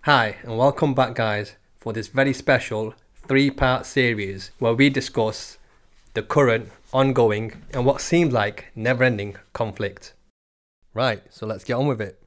Hi, and welcome back, guys, for this very special 3-part series where we discuss the current, ongoing, and what seems like never-ending conflict. Right, so let's get on with it.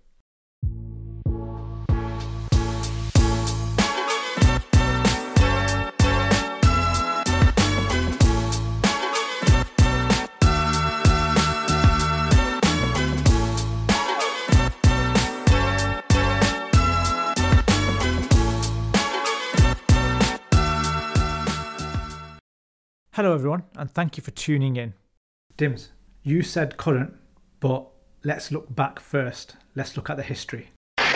Hello everyone, and thank you for tuning in. Dims, you said current, but let's look back first. Let's look at the history.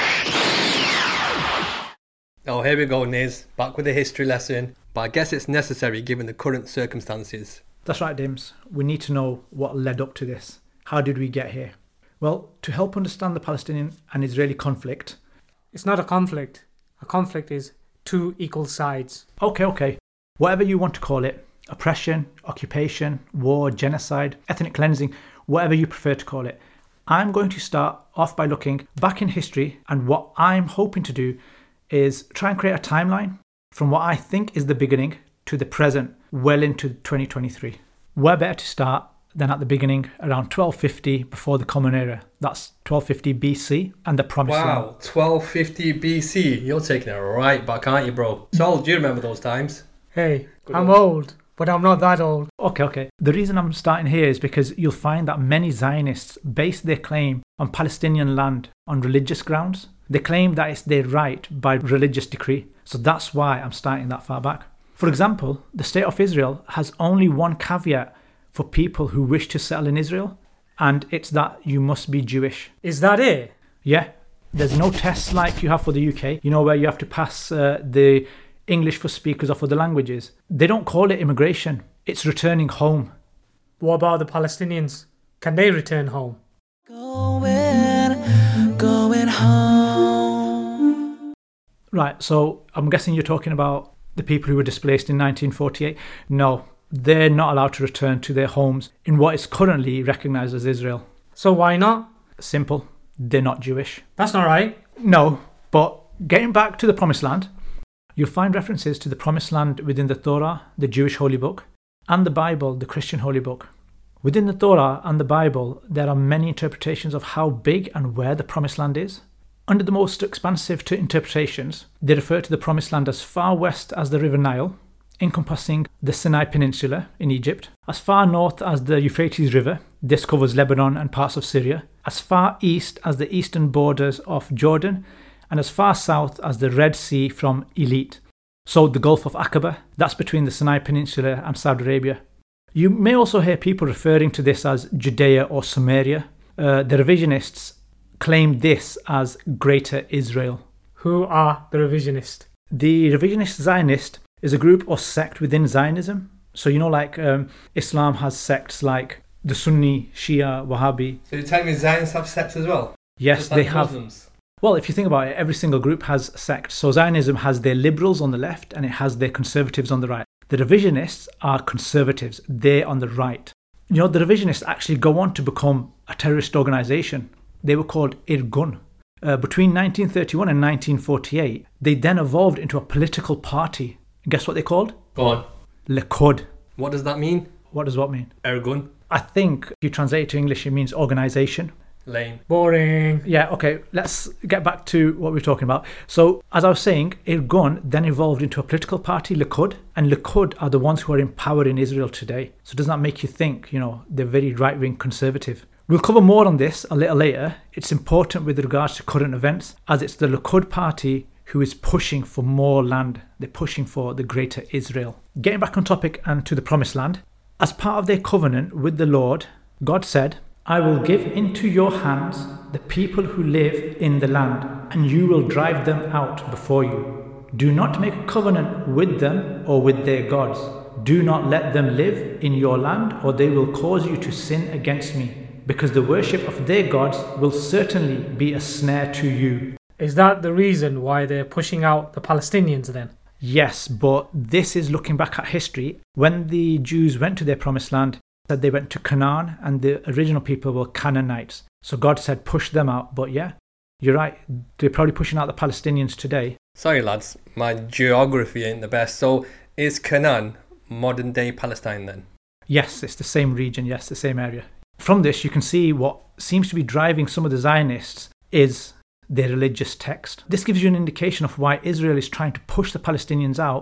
Oh, here we go, Niz. Back with the history lesson. But I guess it's necessary given the current circumstances. That's right, Dims. We need to know what led up to this. How did we get here? Well, to help understand the Palestinian and Israeli conflict... It's not a conflict. A conflict is two equal sides. Okay. Whatever you want to call it. Oppression, occupation, war, genocide, ethnic cleansing, whatever you prefer to call it. I'm going to start off by looking back in history, and what I'm hoping to do is try and create a timeline from what I think is the beginning to the present, well into 2023. Where better to start than at the beginning, around 1250 before the Common Era. That's 1250 BC and the Promised Land. Wow, 1250 BC. You're taking it right back, aren't you, bro? Sol, do you remember those times? Hey, I'm old. But I'm not that old. Okay. The reason I'm starting here is because you'll find that many Zionists base their claim on Palestinian land on religious grounds. They claim that it's their right by religious decree. So that's why I'm starting that far back. For example, the State of Israel has only one caveat for people who wish to settle in Israel, and it's that you must be Jewish. Is that it? Yeah. There's no tests like you have for the UK, where you have to pass the English for speakers of other languages. They don't call it immigration. It's returning home. What about the Palestinians? Can they return home? Going home. Right, so I'm guessing you're talking about the people who were displaced in 1948. No, they're not allowed to return to their homes in what is currently recognised as Israel. So why not? Simple. They're not Jewish. That's not right. No, but getting back to the Promised Land, you'll find references to the Promised Land within the Torah, the Jewish Holy Book, and the Bible, the Christian Holy Book. Within the Torah and the Bible, there are many interpretations of how big and where the Promised Land is. Under the most expansive interpretations, they refer to the Promised Land as far west as the River Nile, encompassing the Sinai Peninsula in Egypt, as far north as the Euphrates River, this covers Lebanon and parts of Syria, as far east as the eastern borders of Jordan, and as far south as the Red Sea from Elite. So the Gulf of Aqaba, that's between the Sinai Peninsula and Saudi Arabia. You may also hear people referring to this as Judea or Samaria. The revisionists claim this as Greater Israel. Who are the revisionists? The revisionist Zionist is a group or sect within Zionism. So Islam has sects like the Sunni, Shia, Wahhabi. So you're telling me Zionists have sects as well? Yes, just like they have. Muslims? Well, if you think about it, every single group has sects. So Zionism has their liberals on the left and it has their conservatives on the right. The revisionists are conservatives. They're on the right. The revisionists actually go on to become a terrorist organisation. They were called Irgun. Between 1931 and 1948, they then evolved into a political party. Guess what they're called? Go on. Likud. What does that mean? What does what mean? Ergun. I think if you translate it to English, it means organisation. Lame. Boring. Yeah, okay, let's get back to what we're talking about. So, as I was saying, Irgun then evolved into a political party, Likud, and Likud are the ones who are in power in Israel today. So does that make you think, they're very right-wing conservative? We'll cover more on this a little later. It's important with regards to current events, as it's the Likud party who is pushing for more land. They're pushing for the Greater Israel. Getting back on topic and to the Promised Land, as part of their covenant with the Lord, God said, I will give into your hands the people who live in the land, and you will drive them out before you. Do not make a covenant with them or with their gods. Do not let them live in your land, or they will cause you to sin against me, because the worship of their gods will certainly be a snare to you. Is that the reason why they're pushing out the Palestinians then? Yes, but this is looking back at history. When the Jews went to their Promised Land, said they went to Canaan, and the original people were Canaanites. So God said push them out. But yeah, You're right, they're probably pushing out the Palestinians today. Sorry lads, my geography ain't the best. So is Canaan modern day Palestine then? Yes, it's the same region, yes, the same area. From this, you can see what seems to be driving some of the Zionists is their religious text. This gives you an indication of why Israel is trying to push the Palestinians out.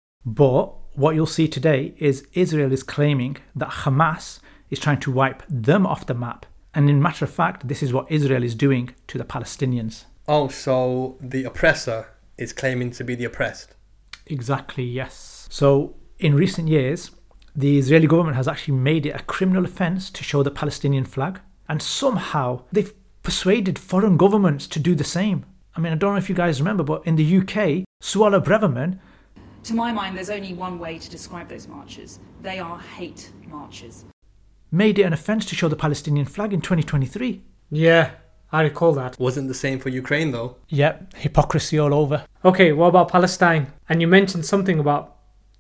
But what you'll see today is Israel is claiming that Hamas is trying to wipe them off the map. And in matter of fact, this is what Israel is doing to the Palestinians. Oh, so the oppressor is claiming to be the oppressed? Exactly, yes. So in recent years, the Israeli government has actually made it a criminal offence to show the Palestinian flag. And somehow they've persuaded foreign governments to do the same. I mean, I don't know if you guys remember, but in the UK, Suella Braverman... To my mind, there's only one way to describe those marches. They are hate marches. ...made it an offence to show the Palestinian flag in 2023. Yeah, I recall that. Wasn't the same for Ukraine though? Yep, hypocrisy all over. Okay, what about Palestine? And you mentioned something about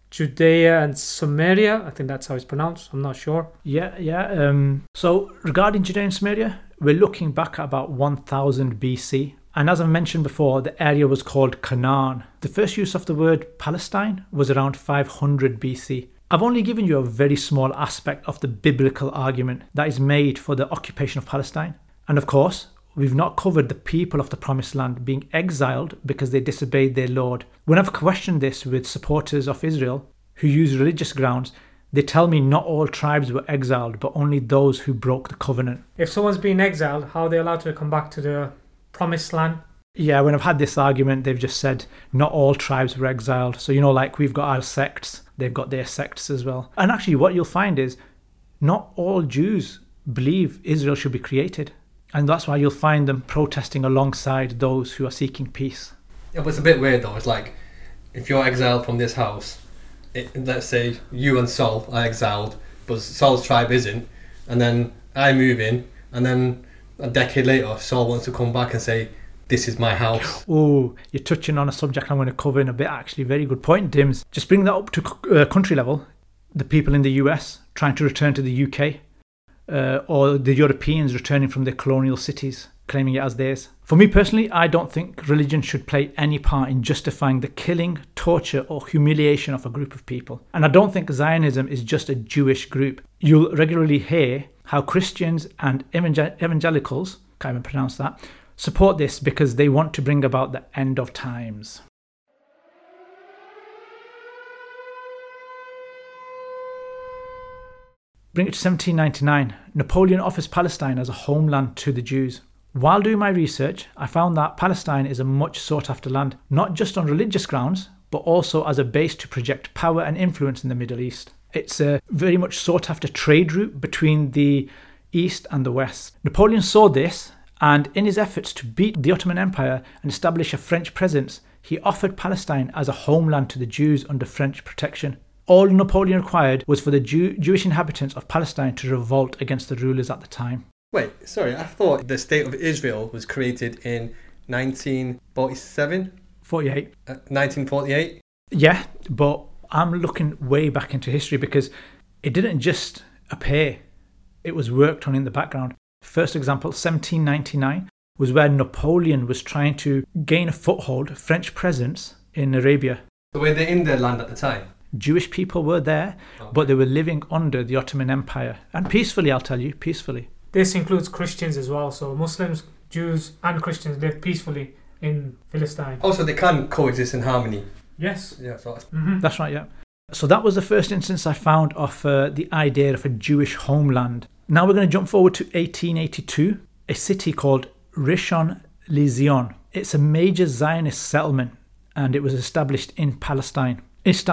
Judea and Samaria. I think that's how it's pronounced. I'm not sure. Yeah. So regarding Judea and Samaria, we're looking back at about 1000 BC. And as I mentioned before, the area was called Canaan. The first use of the word Palestine was around 500 BC. I've only given you a very small aspect of the biblical argument that is made for the occupation of Palestine. And of course, we've not covered the people of the Promised Land being exiled because they disobeyed their Lord. When I've questioned this with supporters of Israel who use religious grounds, they tell me not all tribes were exiled, but only those who broke the covenant. If someone's been exiled, how are they allowed to come back to the Promised Land? Yeah, when I've had this argument, they've just said not all tribes were exiled. So, like we've got our sects, they've got their sects as well. And actually what you'll find is not all Jews believe Israel should be created. And that's why you'll find them protesting alongside those who are seeking peace. Yeah, but it's a bit weird though. It's like, if you're exiled from this house, let's say you and Saul are exiled, but Saul's tribe isn't, and then I move in, and then a decade later, Saul wants to come back and say, this is my house. Oh, you're touching on a subject I'm going to cover in a bit, actually. Very good point, Dims. Just bring that up to country level. The people in the US trying to return to the UK, or the Europeans returning from their colonial cities, claiming it as theirs. For me personally, I don't think religion should play any part in justifying the killing, torture, or humiliation of a group of people. And I don't think Zionism is just a Jewish group. You'll regularly hear how Christians and evangelicals, can't even pronounce that, support this because they want to bring about the end of times. Bring it to 1799. Napoleon offers Palestine as a homeland to the Jews. While doing my research, I found that Palestine is a much sought after land, not just on religious grounds, but also as a base to project power and influence in the Middle East. It's a very much sought after trade route between the East and the West. Napoleon saw this, and in his efforts to beat the Ottoman Empire and establish a French presence, he offered Palestine as a homeland to the Jews under French protection. All Napoleon required was for the Jewish inhabitants of Palestine to revolt against the rulers at the time. Wait, sorry, I thought the State of Israel was created in 1947? 48. 1948? Yeah, but I'm looking way back into history because it didn't just appear. It was worked on in the background. First example, 1799, was where Napoleon was trying to gain a foothold, French presence in Arabia. So were they in their land at the time? Jewish people were there, but they were living under the Ottoman Empire. And peacefully, I'll tell you, peacefully. This includes Christians as well. So Muslims, Jews and Christians live peacefully in Palestine. Also, they can coexist in harmony. Yes. Yeah, so that's... That's right, yeah. So that was the first instance I found of the idea of a Jewish homeland. Now we're going to jump forward to 1882, a city called Rishon LeZion. It's a major Zionist settlement and it was established in Palestine.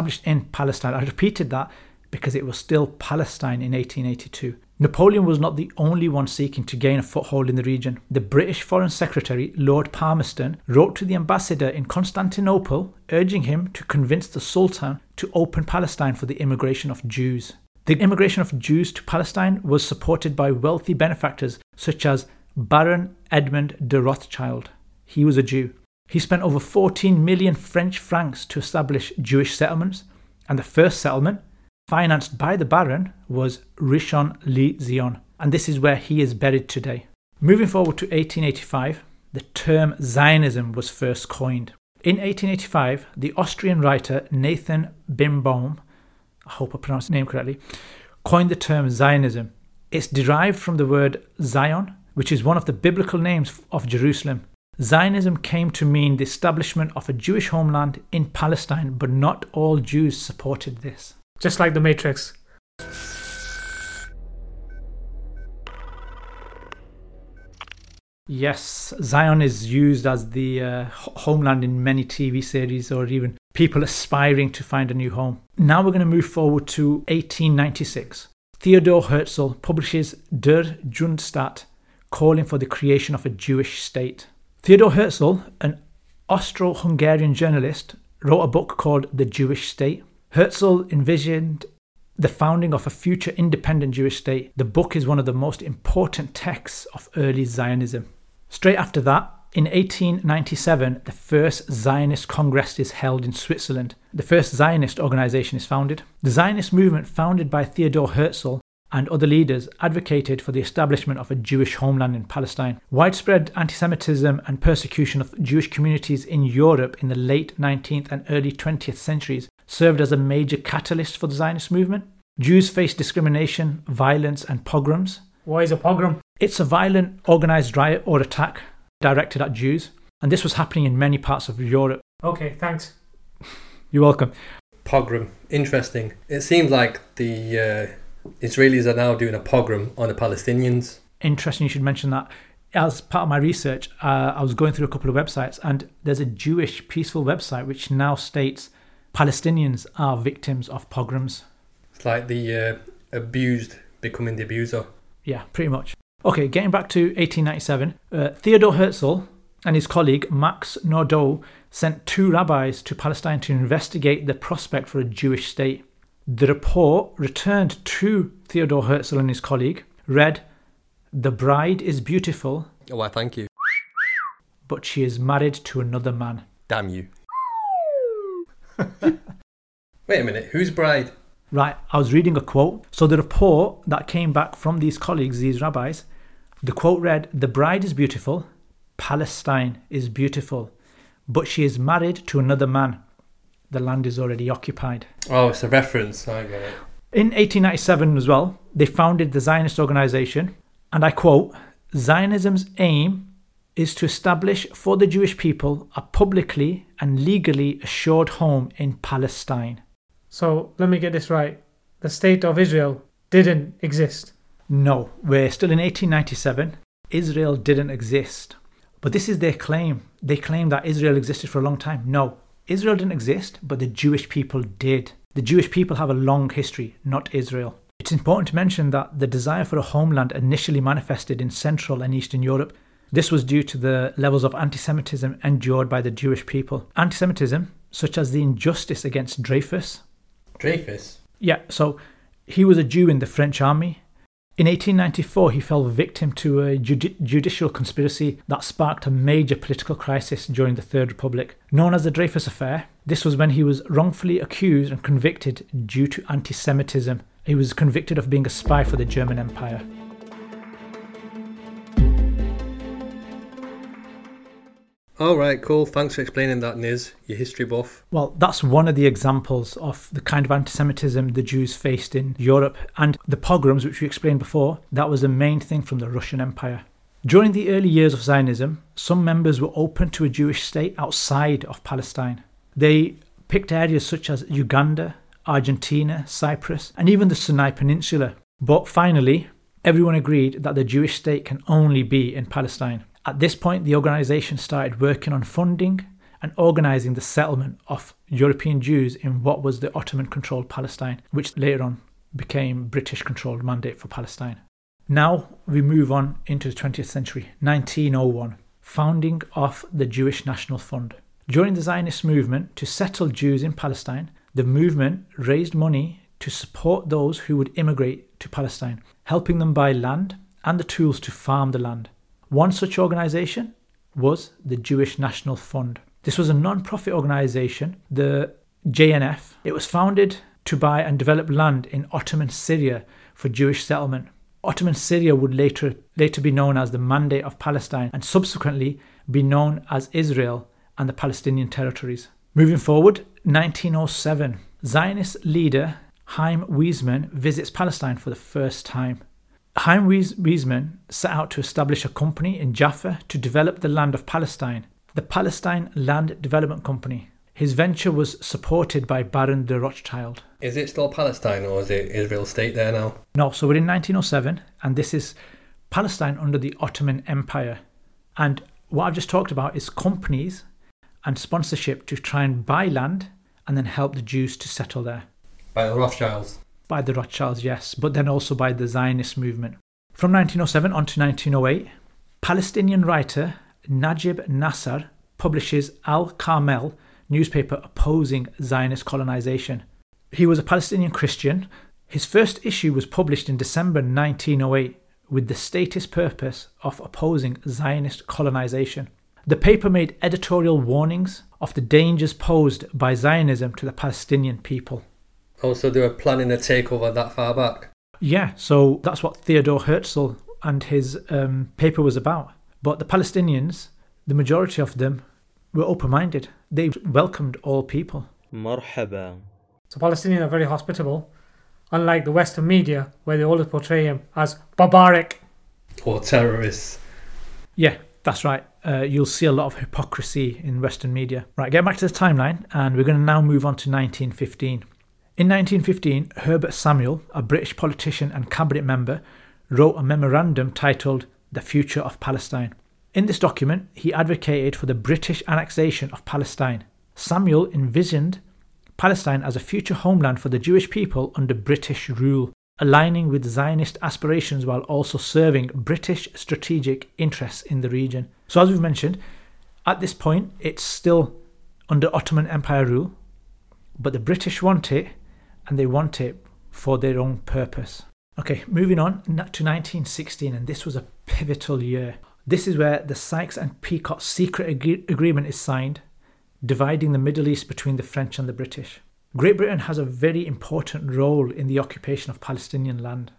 I repeated that because it was still Palestine in 1882. Napoleon was not the only one seeking to gain a foothold in the region. The British Foreign Secretary, Lord Palmerston, wrote to the ambassador in Constantinople urging him to convince the Sultan to open Palestine for the immigration of Jews. The immigration of Jews to Palestine was supported by wealthy benefactors such as Baron Edmund de Rothschild. He was a Jew. He spent over 14 million French francs to establish Jewish settlements, and the first settlement, financed by the Baron, was Rishon LeZion, and this is where he is buried today. Moving forward to 1885, the term Zionism was first coined. In 1885, the Austrian writer Nathan Birnbaum, I hope I pronounced his name correctly, coined the term Zionism. It's derived from the word Zion, which is one of the biblical names of Jerusalem. Zionism came to mean the establishment of a Jewish homeland in Palestine, but not all Jews supported this. Just like the Matrix. Yes, Zion is used as the homeland in many TV series or even people aspiring to find a new home. Now we're going to move forward to 1896. Theodor Herzl publishes Der Grundstaat, calling for the creation of a Jewish state. Theodor Herzl, an Austro-Hungarian journalist, wrote a book called The Jewish State. Herzl envisioned the founding of a future independent Jewish state. The book is one of the most important texts of early Zionism. Straight after that, in 1897, the first Zionist Congress is held in Switzerland. The first Zionist organization is founded. The Zionist movement, founded by Theodor Herzl and other leaders, advocated for the establishment of a Jewish homeland in Palestine. Widespread anti-Semitism and persecution of Jewish communities in Europe in the late 19th and early 20th centuries served as a major catalyst for the Zionist movement. Jews faced discrimination, violence, and pogroms. Why is a pogrom? It's a violent, organized riot or attack directed at Jews, and this was happening in many parts of Europe. Okay, thanks. You're welcome. Pogrom. Interesting. It seems like the Israelis are now doing a pogrom on the Palestinians. Interesting you should mention that. As part of my research, I was going through a couple of websites, and there's a Jewish peaceful website which now states Palestinians are victims of pogroms. It's like the abused becoming the abuser. Yeah, pretty much. Okay, getting back to 1897, Theodor Herzl and his colleague Max Nordau sent 2 rabbis to Palestine to investigate the prospect for a Jewish state. The report returned to Theodor Herzl and his colleague, read, "The bride is beautiful, Oh, why, thank you. but she is married to another man." Damn you. Wait a minute, whose bride? Right, I was reading a quote. So the report that came back from these colleagues, these rabbis, the quote read, "The bride is beautiful, Palestine is beautiful, but she is married to another man. The land is already occupied." Oh, it's a reference. I get it. In 1897 as well, they founded the Zionist organization, and I quote, "Zionism's aim is to establish for the Jewish people a publicly and legally assured home in Palestine." So let me get this right. The state of Israel didn't exist. No, we're still in 1897. Israel didn't exist. But this is their claim. They claim that Israel existed for a long time. No, Israel didn't exist, but the Jewish people did. The Jewish people have a long history, not Israel. It's important to mention that the desire for a homeland initially manifested in Central and Eastern Europe. This was due to the levels of anti-Semitism endured by the Jewish people. Anti-Semitism, such as the injustice against Dreyfus. Dreyfus? Yeah, so he was a Jew in the French army. In 1894, he fell victim to a judicial conspiracy that sparked a major political crisis during the Third Republic, known as the Dreyfus Affair. This was when he was wrongfully accused and convicted due to anti-Semitism. He was convicted of being a spy for the German Empire. Alright, cool. Thanks for explaining that, Niz, your history buff. Well, that's one of the examples of the kind of anti-Semitism the Jews faced in Europe. And the pogroms, which we explained before, that was the main thing from the Russian Empire. During the early years of Zionism, some members were open to a Jewish state outside of Palestine. They picked areas such as Uganda, Argentina, Cyprus, and even the Sinai Peninsula. But finally, everyone agreed that the Jewish state can only be in Palestine. At this point, the organisation started working on funding and organising the settlement of European Jews in what was the Ottoman-controlled Palestine, which later on became British-controlled Mandate for Palestine. Now we move on into the 20th century, 1901, founding of the Jewish National Fund. During the Zionist movement to settle Jews in Palestine, the movement raised money to support those who would immigrate to Palestine, helping them buy land and the tools to farm the land. One such organisation was the Jewish National Fund. This was a non-profit organisation, the JNF. It was founded to buy and develop land in Ottoman Syria for Jewish settlement. Ottoman Syria would later be known as the Mandate of Palestine and subsequently be known as Israel and the Palestinian territories. Moving forward, 1907, Zionist leader Chaim Weizmann visits Palestine for the first time. Chaim Weizmann set out to establish a company in Jaffa to develop the land of Palestine, the Palestine Land Development Company. His venture was supported by Baron de Rothschild. Is it still Palestine or is it Israel state there now? No, so we're in 1907 and this is Palestine under the Ottoman Empire. And what I've just talked about is companies and sponsorship to try and buy land and then help the Jews to settle there. By the Rothschilds? By the Rothschilds, yes, but then also by the Zionist movement. From 1907 on to 1908, Palestinian writer Najib Nasser publishes Al-Carmel newspaper opposing Zionist colonization. He was a Palestinian Christian. His first issue was published in December 1908 with the stated purpose of opposing Zionist colonization. The paper made editorial warnings of the dangers posed by Zionism to the Palestinian people. Oh, so they were planning a takeover that far back? Yeah, so that's what Theodor Herzl and his paper was about. But the Palestinians, the majority of them, were open-minded. They welcomed all people. مرحبا. So Palestinians are very hospitable, unlike the Western media, where they always portray him as barbaric. Or terrorists. Yeah, that's right. You'll see a lot of hypocrisy in Western media. Right, get back to the timeline, and we're going to now move on to 1915. In 1915, Herbert Samuel, a British politician and cabinet member, wrote a memorandum titled The Future of Palestine. In this document, he advocated for the British annexation of Palestine. Samuel envisioned Palestine as a future homeland for the Jewish people under British rule, aligning with Zionist aspirations while also serving British strategic interests in the region. So as we've mentioned, at this point, it's still under Ottoman Empire rule, but the British want it, and they want it for their own purpose. Okay, moving on to 1916, and this was a pivotal year. This is where the Sykes and Picot secret agreement is signed, dividing the Middle East between the French and the British. Great Britain has a very important role in the occupation of Palestinian land.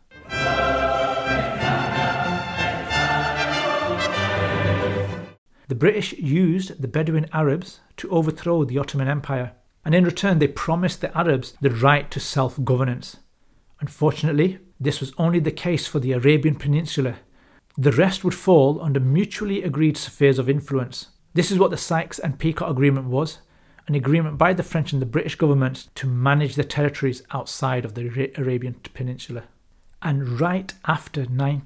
The British used the Bedouin Arabs to overthrow the Ottoman Empire, and in return they promised the Arabs the right to self-governance. Unfortunately, this was only the case for the Arabian Peninsula. The rest would fall under mutually agreed spheres of influence. This is what the Sykes and Picot Agreement was, an agreement by the French and the British governments to manage the territories outside of the Arabian Peninsula. And right after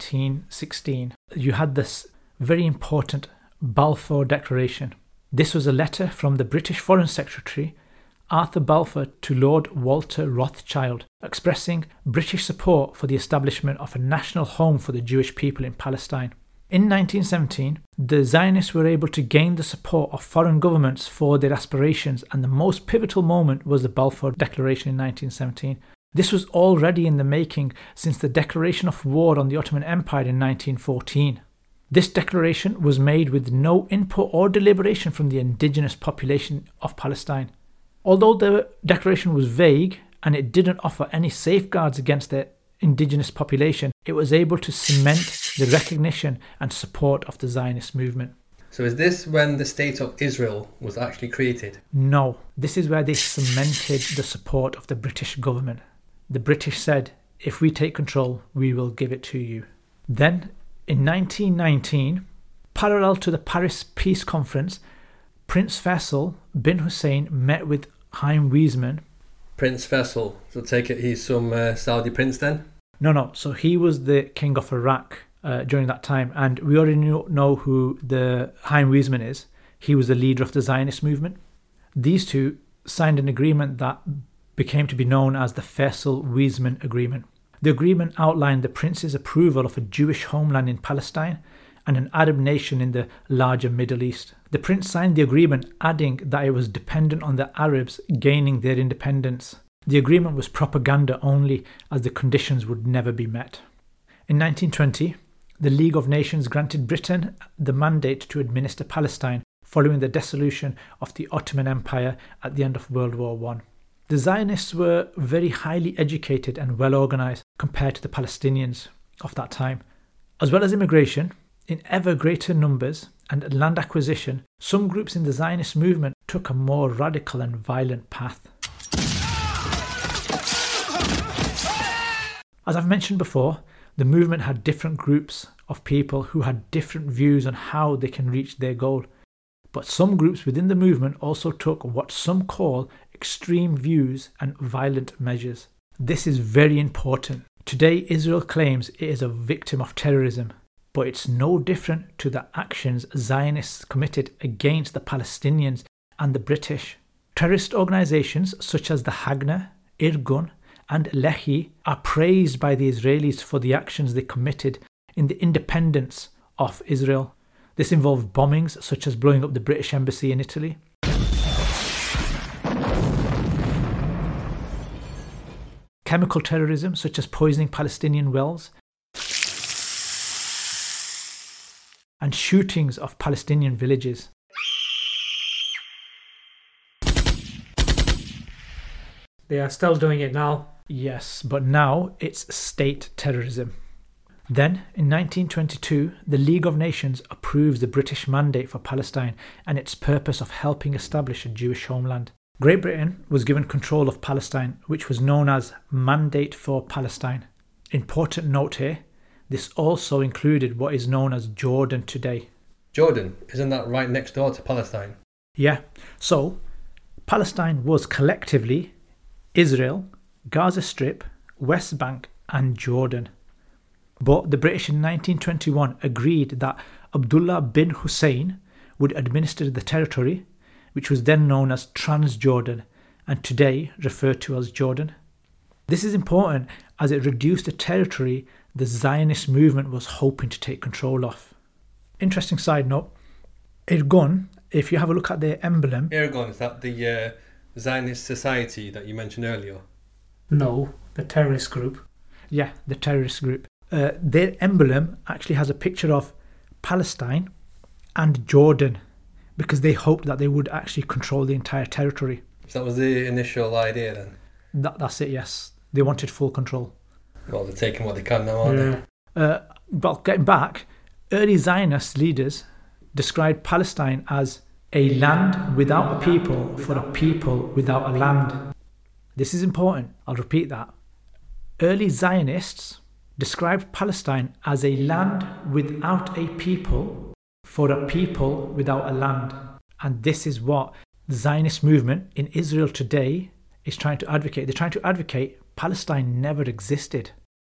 1916, you had this very important Balfour Declaration. This was a letter from the British Foreign Secretary Arthur Balfour to Lord Walter Rothschild, expressing British support for the establishment of a national home for the Jewish people in Palestine. In 1917, the Zionists were able to gain the support of foreign governments for their aspirations, and the most pivotal moment was the Balfour Declaration in 1917. This was already in the making since the declaration of war on the Ottoman Empire in 1914. This declaration was made with no input or deliberation from the indigenous population of Palestine. Although the declaration was vague and it didn't offer any safeguards against the indigenous population, it was able to cement the recognition and support of the Zionist movement. So is this when the State of Israel was actually created? No, this is where they cemented the support of the British government. The British said, if we take control, we will give it to you. Then, in 1919, parallel to the Paris Peace Conference, Prince Faisal bin Hussein met with Chaim Weizmann. Prince Faisal, so take it he's some Saudi prince then? No, so he was the king of Iraq during that time, and we already know who the Chaim Weizmann is. He was the leader of the Zionist movement. These two signed an agreement that became to be known as the Faisal-Weizmann Agreement. The agreement outlined the prince's approval of a Jewish homeland in Palestine and an Arab nation in the larger Middle East. The prince signed the agreement, adding that it was dependent on the Arabs gaining their independence. The agreement was propaganda only, as the conditions would never be met. In 1920, the League of Nations granted Britain the mandate to administer Palestine following the dissolution of the Ottoman Empire at the end of World War I. The Zionists were very highly educated and well organised compared to the Palestinians of that time. As well as immigration, in ever greater numbers, and land acquisition, some groups in the Zionist movement took a more radical and violent path. As I've mentioned before, the movement had different groups of people who had different views on how they can reach their goal. But some groups within the movement also took what some call extreme views and violent measures. This is very important. Today, Israel claims it is a victim of terrorism, but it's no different to the actions Zionists committed against the Palestinians and the British. Terrorist organizations such as the Haganah, Irgun, and Lehi are praised by the Israelis for the actions they committed in the independence of Israel. This involved bombings such as blowing up the British embassy in Italy. Chemical terrorism such as poisoning Palestinian wells. And shootings of Palestinian villages. They are still doing it now. Yes, but now it's state terrorism. Then, in 1922, the League of Nations approves the British mandate for Palestine and its purpose of helping establish a Jewish homeland. Great Britain was given control of Palestine, which was known as Mandate for Palestine. Important note here, this also included what is known as Jordan today. Jordan, isn't that right next door to Palestine? Yeah, so Palestine was collectively Israel, Gaza Strip, West Bank and Jordan. But the British in 1921 agreed that Abdullah bin Hussein would administer the territory, which was then known as Transjordan and today referred to as Jordan. This is important as it reduced the territory the Zionist movement was hoping to take control of. Interesting side note, Irgun, if you have a look at their emblem... Irgun, is that the Zionist society that you mentioned earlier? No, the terrorist group. Yeah, the terrorist group. Their emblem actually has a picture of Palestine and Jordan because they hoped that they would actually control the entire territory. So that was the initial idea then? That's it, yes. They wanted full control. Well, they're taking what they can now, aren't they? But getting back, early Zionist leaders described Palestine as a land without a people for a people without a land. This is important. I'll repeat that. Early Zionists described Palestine as a land without a people for a people without a land. And this is what the Zionist movement in Israel today is trying to advocate. They're trying to advocate Palestine never existed.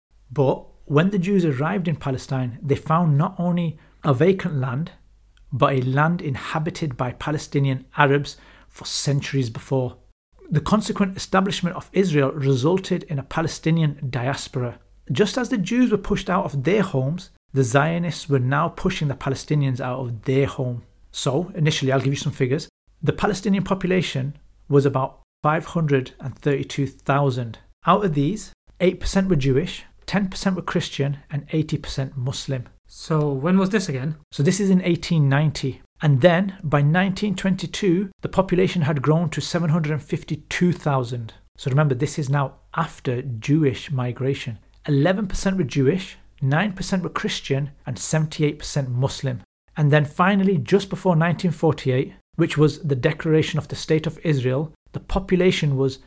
But when the Jews arrived in Palestine, they found not only a vacant land, but a land inhabited by Palestinian Arabs for centuries before. The consequent establishment of Israel resulted in a Palestinian diaspora. Just as the Jews were pushed out of their homes, the Zionists were now pushing the Palestinians out of their home. So, initially, I'll give you some figures. The Palestinian population was about 532,000. Out of these, 8% were Jewish, 10% were Christian, and 80% Muslim. So when was this again? So this is in 1890. And then, by 1922, the population had grown to 752,000. So remember, this is now after Jewish migration. 11% were Jewish, 9% were Christian, and 78% Muslim. And then finally, just before 1948, which was the declaration of the State of Israel, the population was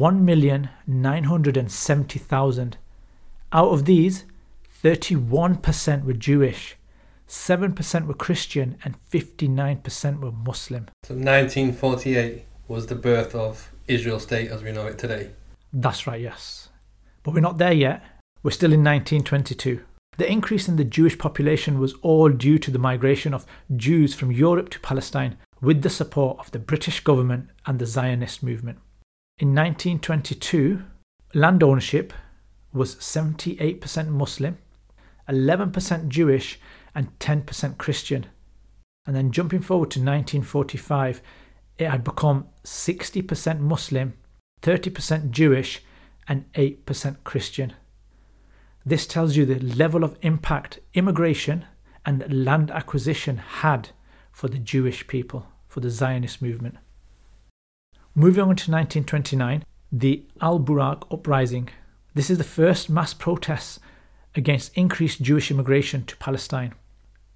1,970,000. Out of these, 31% were Jewish, 7% were Christian, and 59% were Muslim. So 1948 was the birth of Israel state as we know it today. That's right, yes. But we're not there yet. We're still in 1922. The increase in the Jewish population was all due to the migration of Jews from Europe to Palestine with the support of the British government and the Zionist movement. In 1922, land ownership was 78% Muslim, 11% Jewish, and 10% Christian. And then jumping forward to 1945, it had become 60% Muslim, 30% Jewish, and 8% Christian. This tells you the level of impact immigration and land acquisition had for the Jewish people, for the Zionist movement. Moving on to 1929, the Al-Burak Uprising. This is the first mass protests against increased Jewish immigration to Palestine.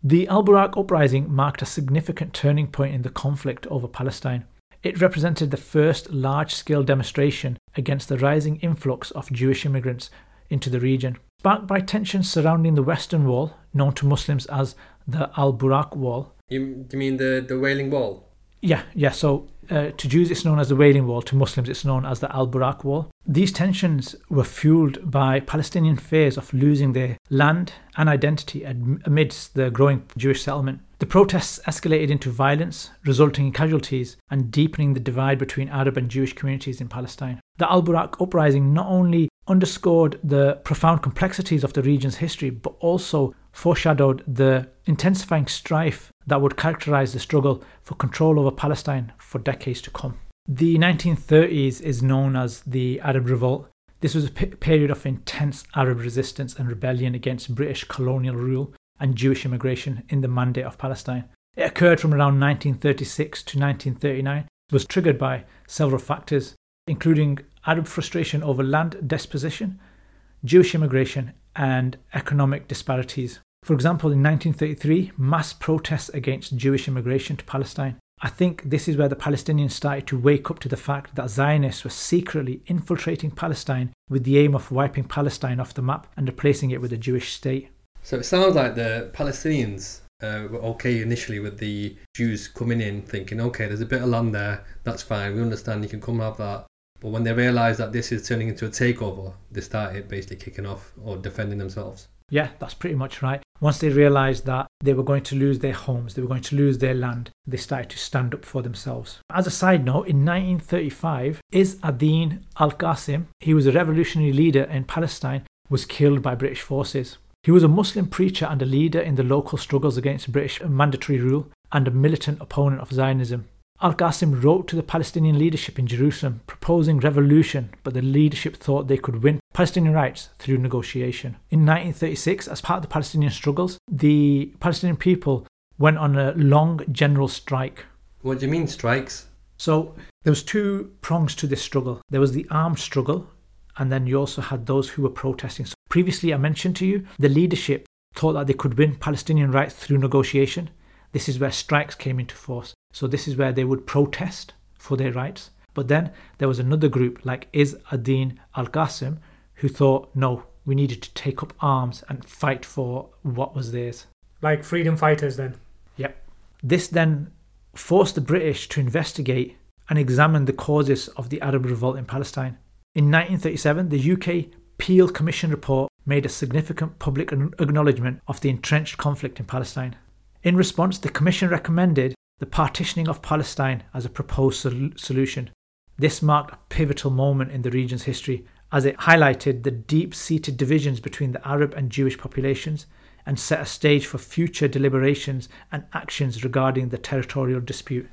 The Al-Burak uprising marked a significant turning point in the conflict over Palestine. It represented the first large-scale demonstration against the rising influx of Jewish immigrants into the region. Sparked by tensions surrounding the Western Wall, known to Muslims as the Al-Burak Wall. You mean the Wailing Wall? Yeah. So to Jews it's known as the Wailing Wall, to Muslims it's known as the Al-Burak Wall. These tensions were fueled by Palestinian fears of losing their land and identity amidst the growing Jewish settlement. The protests escalated into violence, resulting in casualties and deepening the divide between Arab and Jewish communities in Palestine. The Al-Burak uprising not only underscored the profound complexities of the region's history, but also foreshadowed the intensifying strife that would characterize the struggle for control over Palestine for decades to come. The 1930s is known as the Arab Revolt. This was a period of intense Arab resistance and rebellion against British colonial rule and Jewish immigration in the Mandate of Palestine. It occurred from around 1936 to 1939. It was triggered by several factors, including Arab frustration over land disposition, Jewish immigration, and economic disparities. For example, in 1933, mass protests against Jewish immigration to Palestine. I think this is where the Palestinians started to wake up to the fact that Zionists were secretly infiltrating Palestine with the aim of wiping Palestine off the map and replacing it with a Jewish state. So it sounds like the Palestinians were okay initially with the Jews coming in, thinking, okay, there's a bit of land there, that's fine, we understand, you can come have that. But when they realised that this is turning into a takeover, they started basically kicking off or defending themselves. Yeah, that's pretty much right. Once they realised that they were going to lose their homes, they were going to lose their land, they started to stand up for themselves. As a side note, in 1935, Izz ad-Din al-Qasim, he was a revolutionary leader in Palestine, was killed by British forces. He was a Muslim preacher and a leader in the local struggles against British mandatory rule and a militant opponent of Zionism. Al-Qasim wrote to the Palestinian leadership in Jerusalem proposing revolution, but the leadership thought they could win Palestinian rights through negotiation. In 1936, as part of the Palestinian struggles, the Palestinian people went on a long general strike. What do you mean, strikes? So there was two prongs to this struggle. There was the armed struggle, and then you also had those who were protesting. So previously I mentioned to you, the leadership thought that they could win Palestinian rights through negotiation. This is where strikes came into force. So this is where they would protest for their rights. But then there was another group like Izz ad-Din al-Qasim who thought, no, we needed to take up arms and fight for what was theirs. Like freedom fighters then? Yep. This then forced the British to investigate and examine the causes of the Arab revolt in Palestine. In 1937, the UK Peel Commission report made a significant public acknowledgement of the entrenched conflict in Palestine. In response, the Commission recommended the partitioning of Palestine as a proposed solution. This marked a pivotal moment in the region's history as it highlighted the deep-seated divisions between the Arab and Jewish populations and set a stage for future deliberations and actions regarding the territorial dispute.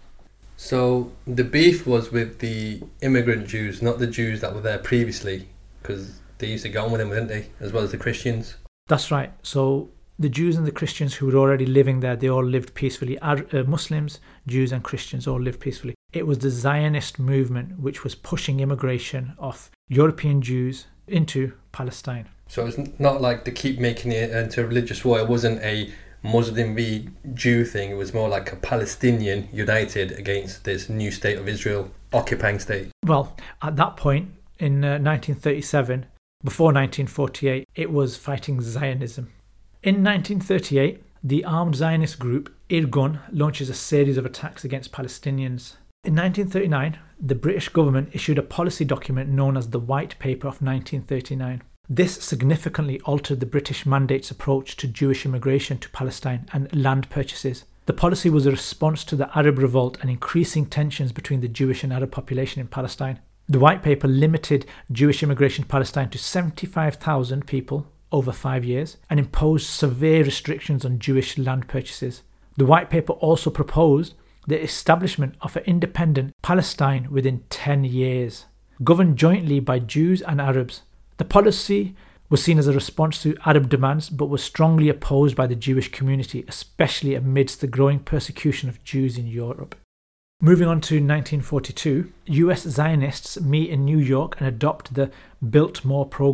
So the beef was with the immigrant Jews, not the Jews that were there previously, because they used to get on with them, didn't they, as well as the Christians? That's right. So the Jews and the Christians who were already living there, they all lived peacefully. Muslims, Jews and Christians all lived peacefully. It was the Zionist movement which was pushing immigration of European Jews into Palestine. So it's not like they keep making it into a religious war. It wasn't a Muslim v Jew thing. It was more like a Palestinian united against this new state of Israel, occupying state. Well, at that point in 1937, before 1948, it was fighting Zionism. In 1938, the armed Zionist group Irgun launches a series of attacks against Palestinians. In 1939, the British government issued a policy document known as the White Paper of 1939. This significantly altered the British mandate's approach to Jewish immigration to Palestine and land purchases. The policy was a response to the Arab revolt and increasing tensions between the Jewish and Arab population in Palestine. The White Paper limited Jewish immigration to Palestine to 75,000 people over 5 years and imposed severe restrictions on Jewish land purchases. The White Paper also proposed the establishment of an independent Palestine within 10 years, governed jointly by Jews and Arabs. The policy was seen as a response to Arab demands but was strongly opposed by the Jewish community, especially amidst the growing persecution of Jews in Europe. Moving on to 1942, US Zionists meet in New York and adopt the Biltmore program.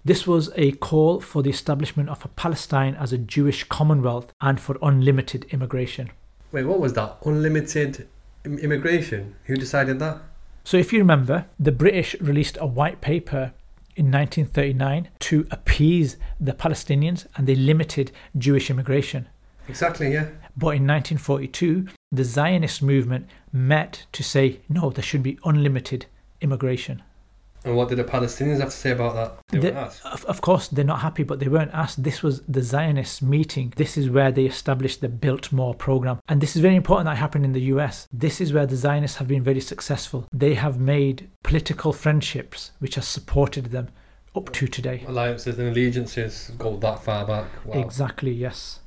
This was a call for the establishment of a Palestine as a Jewish Commonwealth and for unlimited immigration. Wait, what was that? Unlimited immigration? Who decided that? So if you remember, the British released a white paper in 1939 to appease the Palestinians, and they limited Jewish immigration. Exactly, yeah. But in 1942, the Zionist movement met to say, no, there should be unlimited immigration. And what did the Palestinians have to say about that? They weren't asked. Of course, they're not happy, but they weren't asked. This was the Zionists meeting. This is where they established the Biltmore program. And this is very important that happened in the US. This is where the Zionists have been very successful. They have made political friendships which have supported them up to today. Alliances and allegiances go that far back. Wow. Exactly, yes.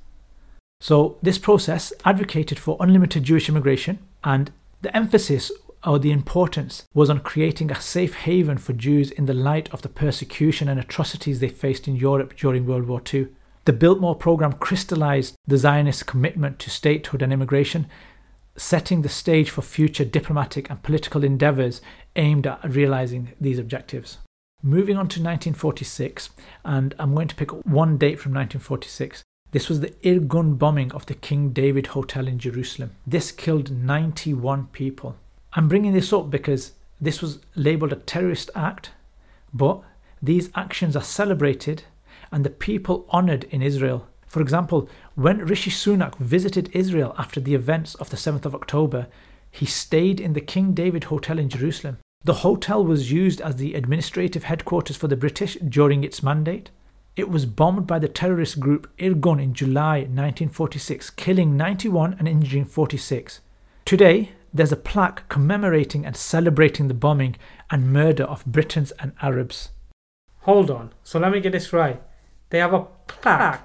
So this process advocated for unlimited Jewish immigration, and the emphasis or the importance was on creating a safe haven for Jews in the light of the persecution and atrocities they faced in Europe during World War II. The Biltmore program crystallized the Zionist commitment to statehood and immigration, setting the stage for future diplomatic and political endeavors aimed at realizing these objectives. Moving on to 1946, and I'm going to pick one date from 1946. This was the Irgun bombing of the King David Hotel in Jerusalem. This killed 91 people. I'm bringing this up because this was labelled a terrorist act, but these actions are celebrated and the people honoured in Israel. For example, when Rishi Sunak visited Israel after the events of the 7th of October, he stayed in the King David Hotel in Jerusalem. The hotel was used as the administrative headquarters for the British during its mandate. It was bombed by the terrorist group Irgun in July 1946, killing 91 and injuring 46. Today, there's a plaque commemorating and celebrating the bombing and murder of Britons and Arabs. Hold on. So let me get this right. They have a plaque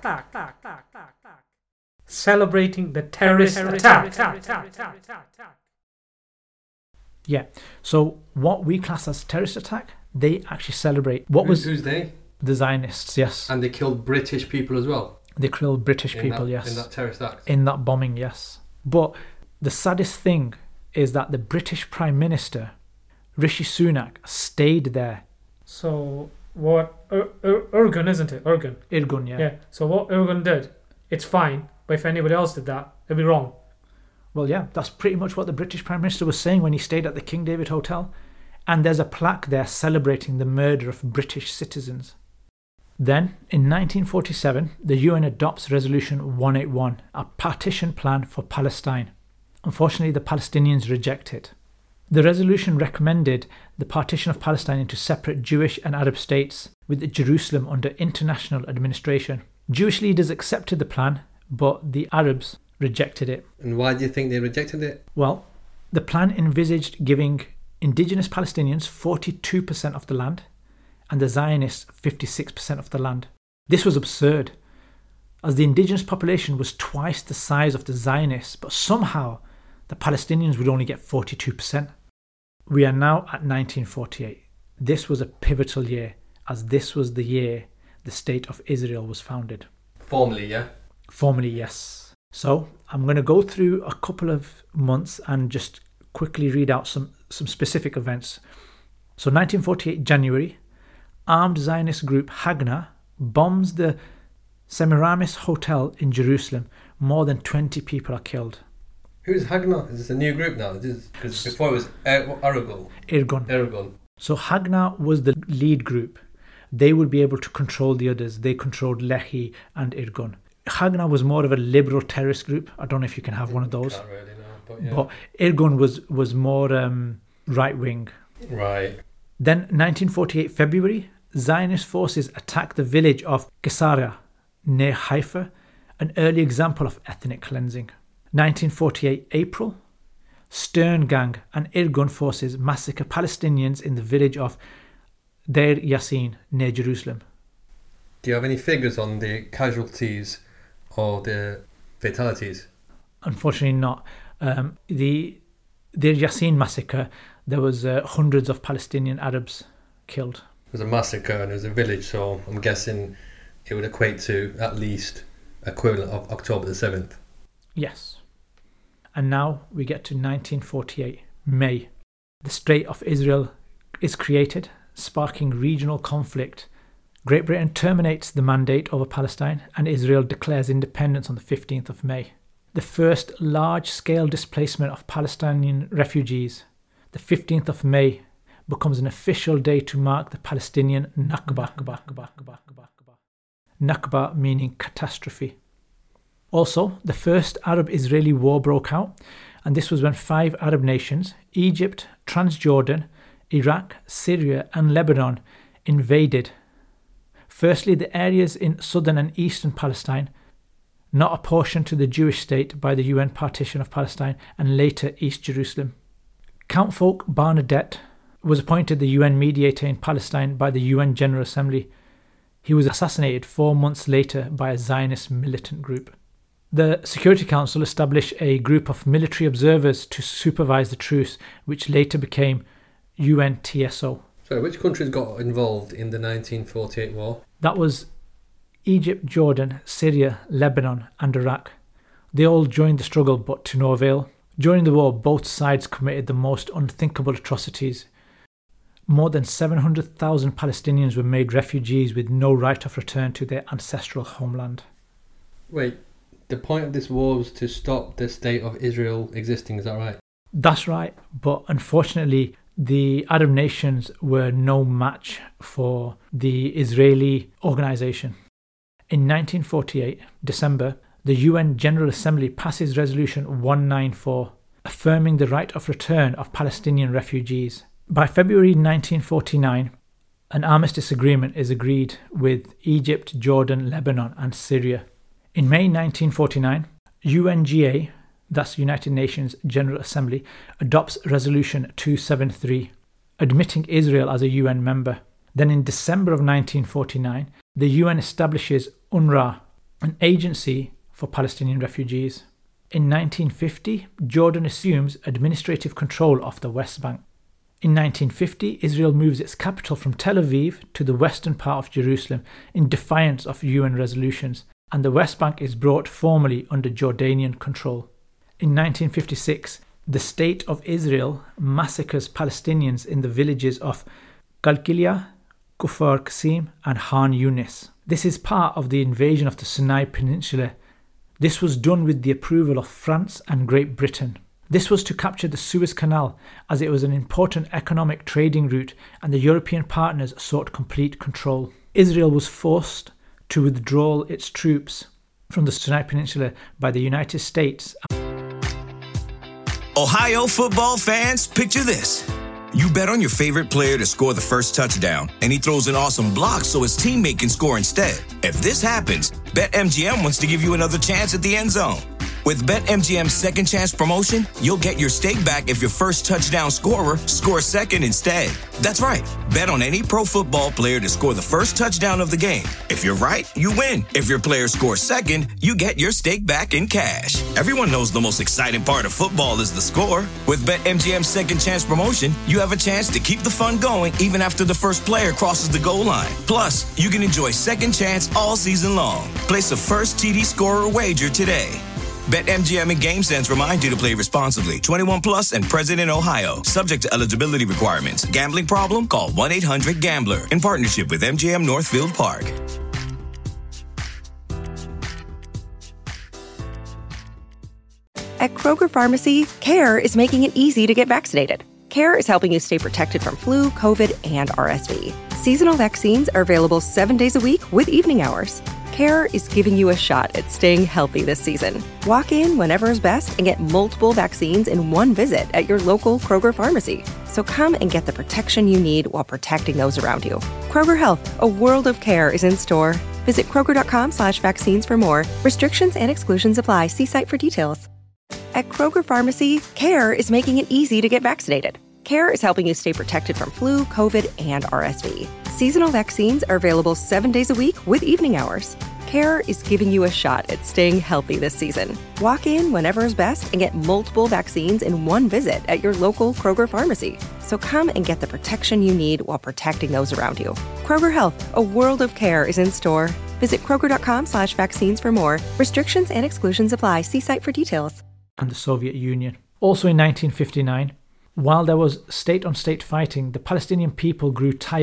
celebrating the terrorist attack. Yeah. So what we class as terrorist attack, they actually celebrate. Who's they? The Zionists, yes. And they killed British people as well? They killed British people, yes. In that terrorist act? In that bombing, yes. But the saddest thing is that the British Prime Minister, Rishi Sunak, stayed there. So what Irgun, isn't it? Irgun, yeah. Yeah. So what Irgun did, it's fine. But if anybody else did that, it'd be wrong. Well, yeah, that's pretty much what the British Prime Minister was saying when he stayed at the King David Hotel. And there's a plaque there celebrating the murder of British citizens. Then, in 1947, the UN adopts Resolution 181, a partition plan for Palestine. Unfortunately, the Palestinians reject it. The resolution recommended the partition of Palestine into separate Jewish and Arab states, with Jerusalem under international administration. Jewish leaders accepted the plan, but the Arabs rejected it. And why do you think they rejected it? Well, the plan envisaged giving indigenous Palestinians 42% of the land and the Zionists 56% of the land. This was absurd, as the indigenous population was twice the size of the Zionists, but somehow the Palestinians would only get 42%. We are now at 1948. This was a pivotal year, as this was the year the State of Israel was founded. Formally, yeah? Formally, yes. So I'm going to go through a couple of months and just quickly read out some specific events. So 1948 January, armed Zionist group Haganah bombs the Semiramis Hotel in Jerusalem. More than 20 people are killed. Who's Haganah? Is this a new group now? Because before it was Irgun. So Haganah was the lead group. They would be able to control the others. They controlled Lehi and Irgun. Haganah was more of a liberal terrorist group. I don't know if you can have one of those. Can't really know, but yeah. But Irgun was more right-wing. Right. Then 1948 February, Zionist forces attacked the village of Caesarea near Haifa, an early example of ethnic cleansing. 1948 April, Stern Gang and Irgun forces massacre Palestinians in the village of Deir Yassin near Jerusalem. Do you have any figures on the casualties or the fatalities? Unfortunately not. The Deir Yassin massacre, there was hundreds of Palestinian Arabs killed. It was a massacre and it was a village, so I'm guessing it would equate to at least equivalent of October the 7th. Yes. And now we get to 1948, May. The State of Israel is created, sparking regional conflict Great Britain terminates the mandate over Palestine and Israel declares independence on the 15th of May. The first large-scale displacement of Palestinian refugees, the 15th of May, becomes an official day to mark the Palestinian Nakba. Nakba meaning catastrophe. Also, the first Arab-Israeli war broke out, and this was when 5 Arab nations, Egypt, Transjordan, Iraq, Syria and Lebanon, invaded. Firstly, the areas in southern and eastern Palestine, not apportioned to the Jewish state by the UN partition of Palestine, and later East Jerusalem. Count Folk Barnadette was appointed the UN mediator in Palestine by the UN General Assembly. He was assassinated 4 months later by a Zionist militant group. The Security Council established a group of military observers to supervise the truce, which later became UNTSO. So which countries got involved in the 1948 war? That was Egypt, Jordan, Syria, Lebanon and Iraq. They all joined the struggle, but to no avail. During the war, both sides committed the most unthinkable atrocities. More than 700,000 Palestinians were made refugees with no right of return to their ancestral homeland. Wait, the point of this war was to stop the state of Israel existing, is that right? That's right, but unfortunately, the Arab nations were no match for the Israeli organisation. In 1948, December, the UN General Assembly passes Resolution 194, affirming the right of return of Palestinian refugees. By February 1949, an armistice agreement is agreed with Egypt, Jordan, Lebanon and Syria. In May 1949, UNGA, that's United Nations General Assembly, adopts Resolution 273, admitting Israel as a UN member. Then in December of 1949, the UN establishes UNRWA, an agency for Palestinian refugees. In 1950, Jordan assumes administrative control of the West Bank. In 1950, Israel moves its capital from Tel Aviv to the western part of Jerusalem in defiance of UN resolutions, and the West Bank is brought formally under Jordanian control. In 1956, the State of Israel massacres Palestinians in the villages of Qalqilia, Kufar Qasim and Han Yunis. This is part of the invasion of the Sinai Peninsula. This was done with the approval of France and Great Britain. This was to capture the Suez Canal, as it was an important economic trading route and the European partners sought complete control. Israel was forced to withdraw its troops from the Sinai Peninsula by the United States. Ohio football fans, picture this. You bet on your favorite player to score the first touchdown, and he throws an awesome block so his teammate can score instead. If this happens, BetMGM wants to give you another chance at the end zone. With BetMGM's second chance promotion, you'll get your stake back if your first touchdown scorer scores second instead. That's right. Bet on any pro football player to score the first touchdown of the game. If you're right, you win. If your player scores second, you get your stake back in cash. Everyone knows the most exciting part of football is the score. With BetMGM's second chance promotion, you have a chance to keep the fun going even after the first player crosses the goal line. Plus, you can enjoy second chance all season long. Place a first TD scorer wager today. BetMGM and GameSense remind you to play responsibly. 21 plus and present in Ohio. Subject to eligibility requirements. Gambling problem? Call 1-800-GAMBLER. In partnership with MGM Northfield Park. At Kroger Pharmacy, CARE is making it easy to get vaccinated. CARE is helping you stay protected from flu, COVID, and RSV. Seasonal vaccines are available 7 days a week with evening hours. CARE is giving you a shot at staying healthy this season. Walk in whenever is best and get multiple vaccines in one visit at your local Kroger pharmacy. So come and get the protection you need while protecting those around you. Kroger Health, a world of care is in store. Visit Kroger.com/vaccines for more. Restrictions and exclusions apply. See site for details. At Kroger Pharmacy, CARE is making it easy to get vaccinated. CARE is helping you stay protected from flu, COVID, and RSV. Seasonal vaccines are available 7 days a week with evening hours. CARE is giving you a shot at staying healthy this season. Walk in whenever is best and get multiple vaccines in one visit at your local Kroger pharmacy. So come and get the protection you need while protecting those around you. Kroger Health, a world of care is in store. Visit Kroger.com/vaccines for more. Restrictions and exclusions apply. See site for details. And the Soviet Union. Also in 1959, while there was state-on-state fighting, the Palestinian people grew tired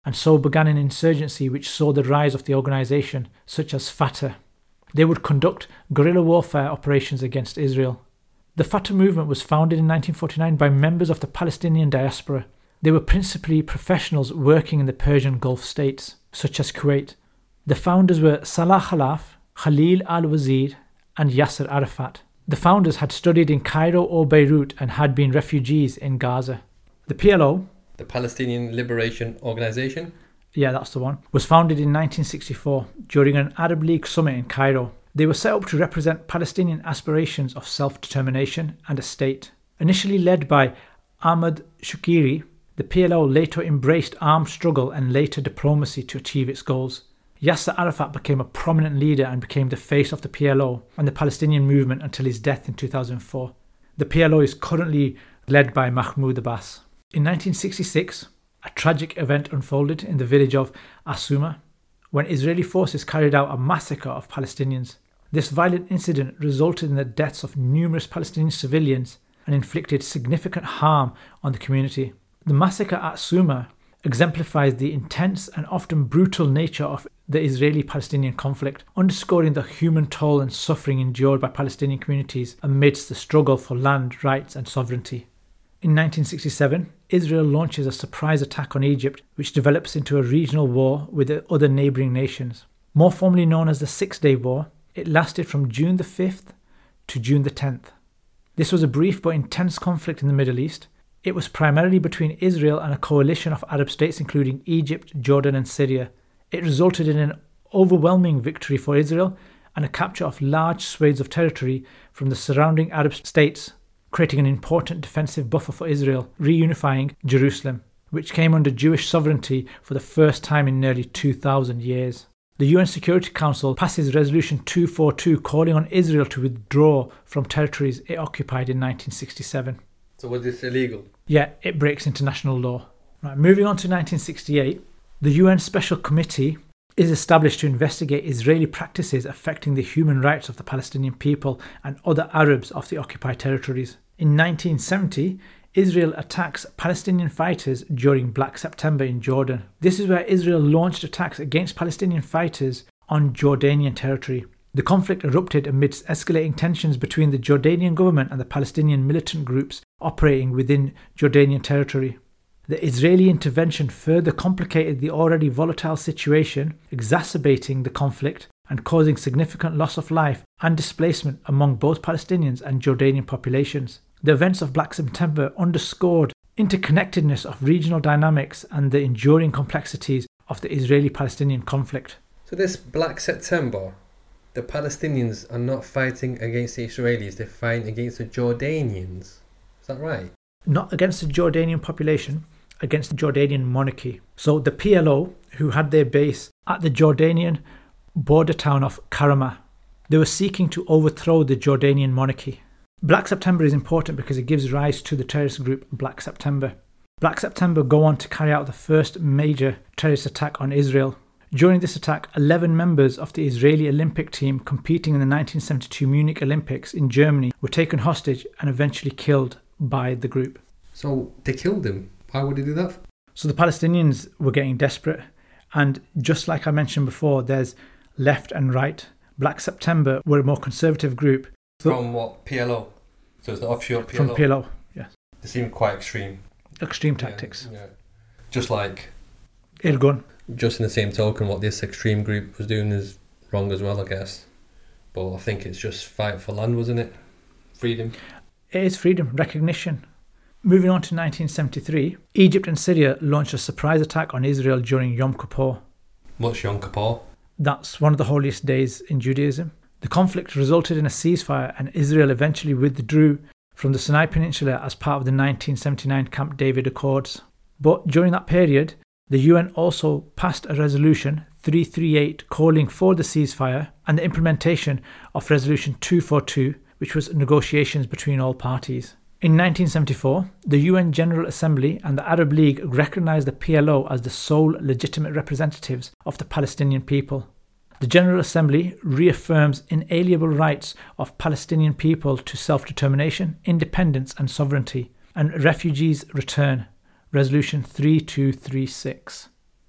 and so began an insurgency which saw the rise of the organisation, such as Fatah. They would conduct guerrilla warfare operations against Israel. The Fatah movement was founded in 1949 by members of the Palestinian diaspora. They were principally professionals working in the Persian Gulf states, such as Kuwait. The founders were Salah Khalaf, Khalil al-Wazir, and Yasser Arafat. The founders had studied in Cairo or Beirut and had been refugees in Gaza. The PLO, The Palestinian Liberation Organization? yeah, that's the one, was founded in 1964 during an Arab League summit in Cairo. They were set up to represent Palestinian aspirations of self-determination and a state. Initially led by Ahmad Shukiri, the PLO later embraced armed struggle and later diplomacy to achieve its goals. Yasser Arafat became a prominent leader and became the face of the PLO and the Palestinian movement until his death in 2004. The PLO is currently led by Mahmoud Abbas. In 1966, a tragic event unfolded in the village of Asuma when Israeli forces carried out a massacre of Palestinians. This violent incident resulted in the deaths of numerous Palestinian civilians and inflicted significant harm on the community. The massacre at Asuma exemplifies the intense and often brutal nature of the Israeli-Palestinian conflict, underscoring the human toll and suffering endured by Palestinian communities amidst the struggle for land, rights and sovereignty. In 1967, Israel launches a surprise attack on Egypt, which develops into a regional war with the other neighbouring nations. More formally known as the Six-Day War, it lasted from June the 5th to June the 10th. This was a brief but intense conflict in the Middle East. It was primarily between Israel and a coalition of Arab states including Egypt, Jordan and Syria. It resulted in an overwhelming victory for Israel and a capture of large swathes of territory from the surrounding Arab states, creating an important defensive buffer for Israel, reunifying Jerusalem, which came under Jewish sovereignty for the first time in nearly 2,000 years. The UN Security Council passes Resolution 242 calling on Israel to withdraw from territories it occupied in 1967. So was this illegal? Yeah, it breaks international law. Right, moving on to 1968, the UN Special Committee is established to investigate Israeli practices affecting the human rights of the Palestinian people and other Arabs of the occupied territories. In 1970, Israel attacks Palestinian fighters during Black September in Jordan. This is where Israel launched attacks against Palestinian fighters on Jordanian territory. The conflict erupted amidst escalating tensions between the Jordanian government and the Palestinian militant groups operating within Jordanian territory. The Israeli intervention further complicated the already volatile situation, exacerbating the conflict and causing significant loss of life and displacement among both Palestinians and Jordanian populations. The events of Black September underscored interconnectedness of regional dynamics and the enduring complexities of the Israeli-Palestinian conflict. So this Black September, the Palestinians are not fighting against the Israelis, they're fighting against the Jordanians. Is that right? Not against the Jordanian population, against the Jordanian monarchy. So the PLO, who had their base at the Jordanian border town of Karama, they were seeking to overthrow the Jordanian monarchy. Black September is important because it gives rise to the terrorist group Black September. Black September go on to carry out the first major terrorist attack on Israel. During this attack, 11 members of the Israeli Olympic team competing in the 1972 Munich Olympics in Germany were taken hostage and eventually killed by the group. So they killed him. Why would they do that? So the Palestinians were getting desperate, and just like I mentioned before, there's left and right. Black September were a more conservative group. From what? PLO? So it's the offshore PLO? From PLO, yes. They seem quite extreme. Extreme tactics. Yeah. Just like... Irgun. Just in the same token, what this extreme group was doing is wrong as well, I guess. But I think it's just fight for land, wasn't it? Freedom. It is freedom, recognition. Moving on to 1973, Egypt and Syria launched a surprise attack on Israel during Yom Kippur. What's Yom Kippur? That's one of the holiest days in Judaism. The conflict resulted in a ceasefire and Israel eventually withdrew from the Sinai Peninsula as part of the 1979 Camp David Accords. But during that period, the UN also passed a resolution 338 calling for the ceasefire and the implementation of Resolution 242, which was negotiations between all parties. In 1974, the UN General Assembly and the Arab League recognized the PLO as the sole legitimate representatives of the Palestinian people. The General Assembly reaffirms inalienable rights of Palestinian people to self-determination, independence and sovereignty, and refugees return. Resolution 3236.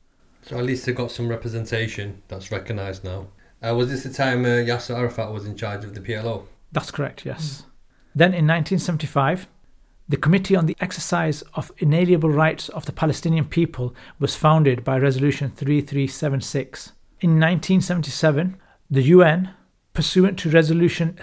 So at least they got some representation that's recognised now. Was this the time Yasser Arafat was in charge of the PLO? That's correct, yes. Then in 1975, the Committee on the Exercise of Inalienable Rights of the Palestinian People was founded by Resolution 3376. In 1977, the UN, pursuant to Resolution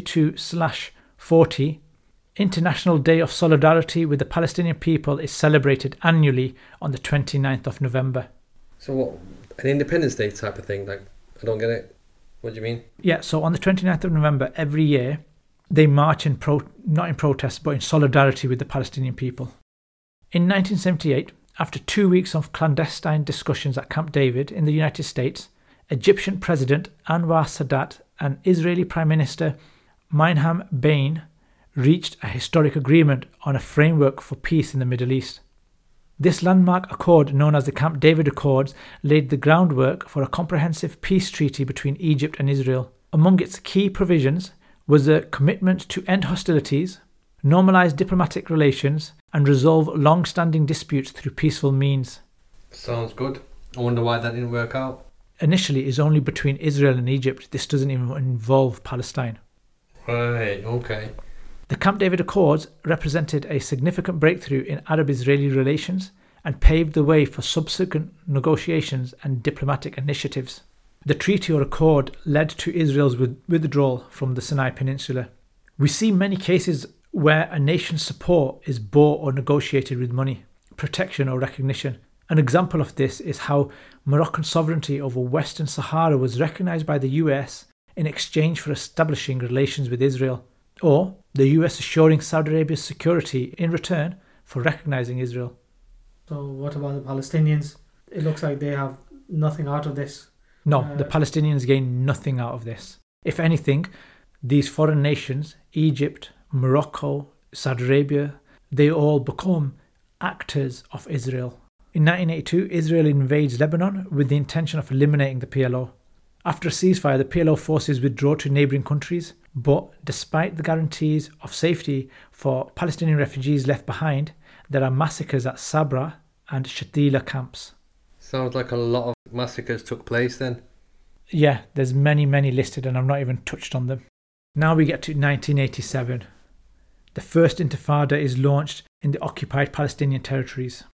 32/40, International Day of Solidarity with the Palestinian People is celebrated annually on the 29th of November. So what, an Independence Day type of thing? Like, I don't get it. What do you mean? Yeah, so on the 29th of November every year, they march not in protest, but in solidarity with the Palestinian people. In 1978, after 2 weeks of clandestine discussions at Camp David in the United States, Egyptian President Anwar Sadat and Israeli Prime Minister Menachem Begin reached a historic agreement on a framework for peace in the Middle East. This landmark accord, known as the Camp David Accords, laid the groundwork for a comprehensive peace treaty between Egypt and Israel. Among its key provisions was a commitment to end hostilities, normalise diplomatic relations, and resolve long-standing disputes through peaceful means. Sounds good. I wonder why that didn't work out. Initially, it's only between Israel and Egypt. This doesn't even involve Palestine. Right, okay. The Camp David Accords represented a significant breakthrough in Arab-Israeli relations and paved the way for subsequent negotiations and diplomatic initiatives. The treaty or accord led to Israel's withdrawal from the Sinai Peninsula. We see many cases where a nation's support is bought or negotiated with money, protection or recognition. An example of this is how Moroccan sovereignty over Western Sahara was recognised by the US in exchange for establishing relations with Israel, or the US assuring Saudi Arabia's security in return for recognising Israel. So what about the Palestinians? It looks like they have nothing out of this. No, the Palestinians gain nothing out of this. If anything, these foreign nations, Egypt, Morocco, Saudi Arabia, they all become actors of Israel. In 1982, Israel invades Lebanon with the intention of eliminating the PLO. After a ceasefire, the PLO forces withdraw to neighbouring countries, but despite the guarantees of safety for Palestinian refugees left behind, there are massacres at Sabra and Shatila camps. Sounds like a lot of massacres took place then. Yeah, there's many listed and I've not even touched on them. Now we get to 1987. The first Intifada is launched in the occupied Palestinian territories.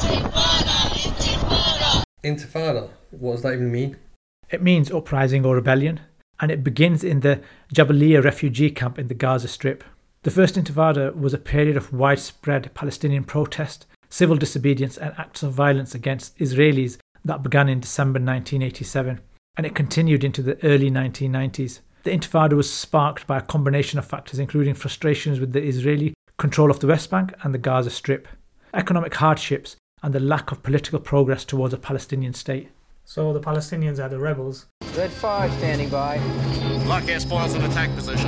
Intifada? What does that even mean? It means uprising or rebellion, and it begins in the Jabalia refugee camp in the Gaza Strip. The First Intifada was a period of widespread Palestinian protest, civil disobedience and acts of violence against Israelis that began in December 1987, and it continued into the early 1990s. The Intifada was sparked by a combination of factors including frustrations with the Israeli control of the West Bank and the Gaza Strip, economic hardships, and the lack of political progress towards a Palestinian state. So the Palestinians are the rebels. Red 5 standing by. Lock air spoils in attack position.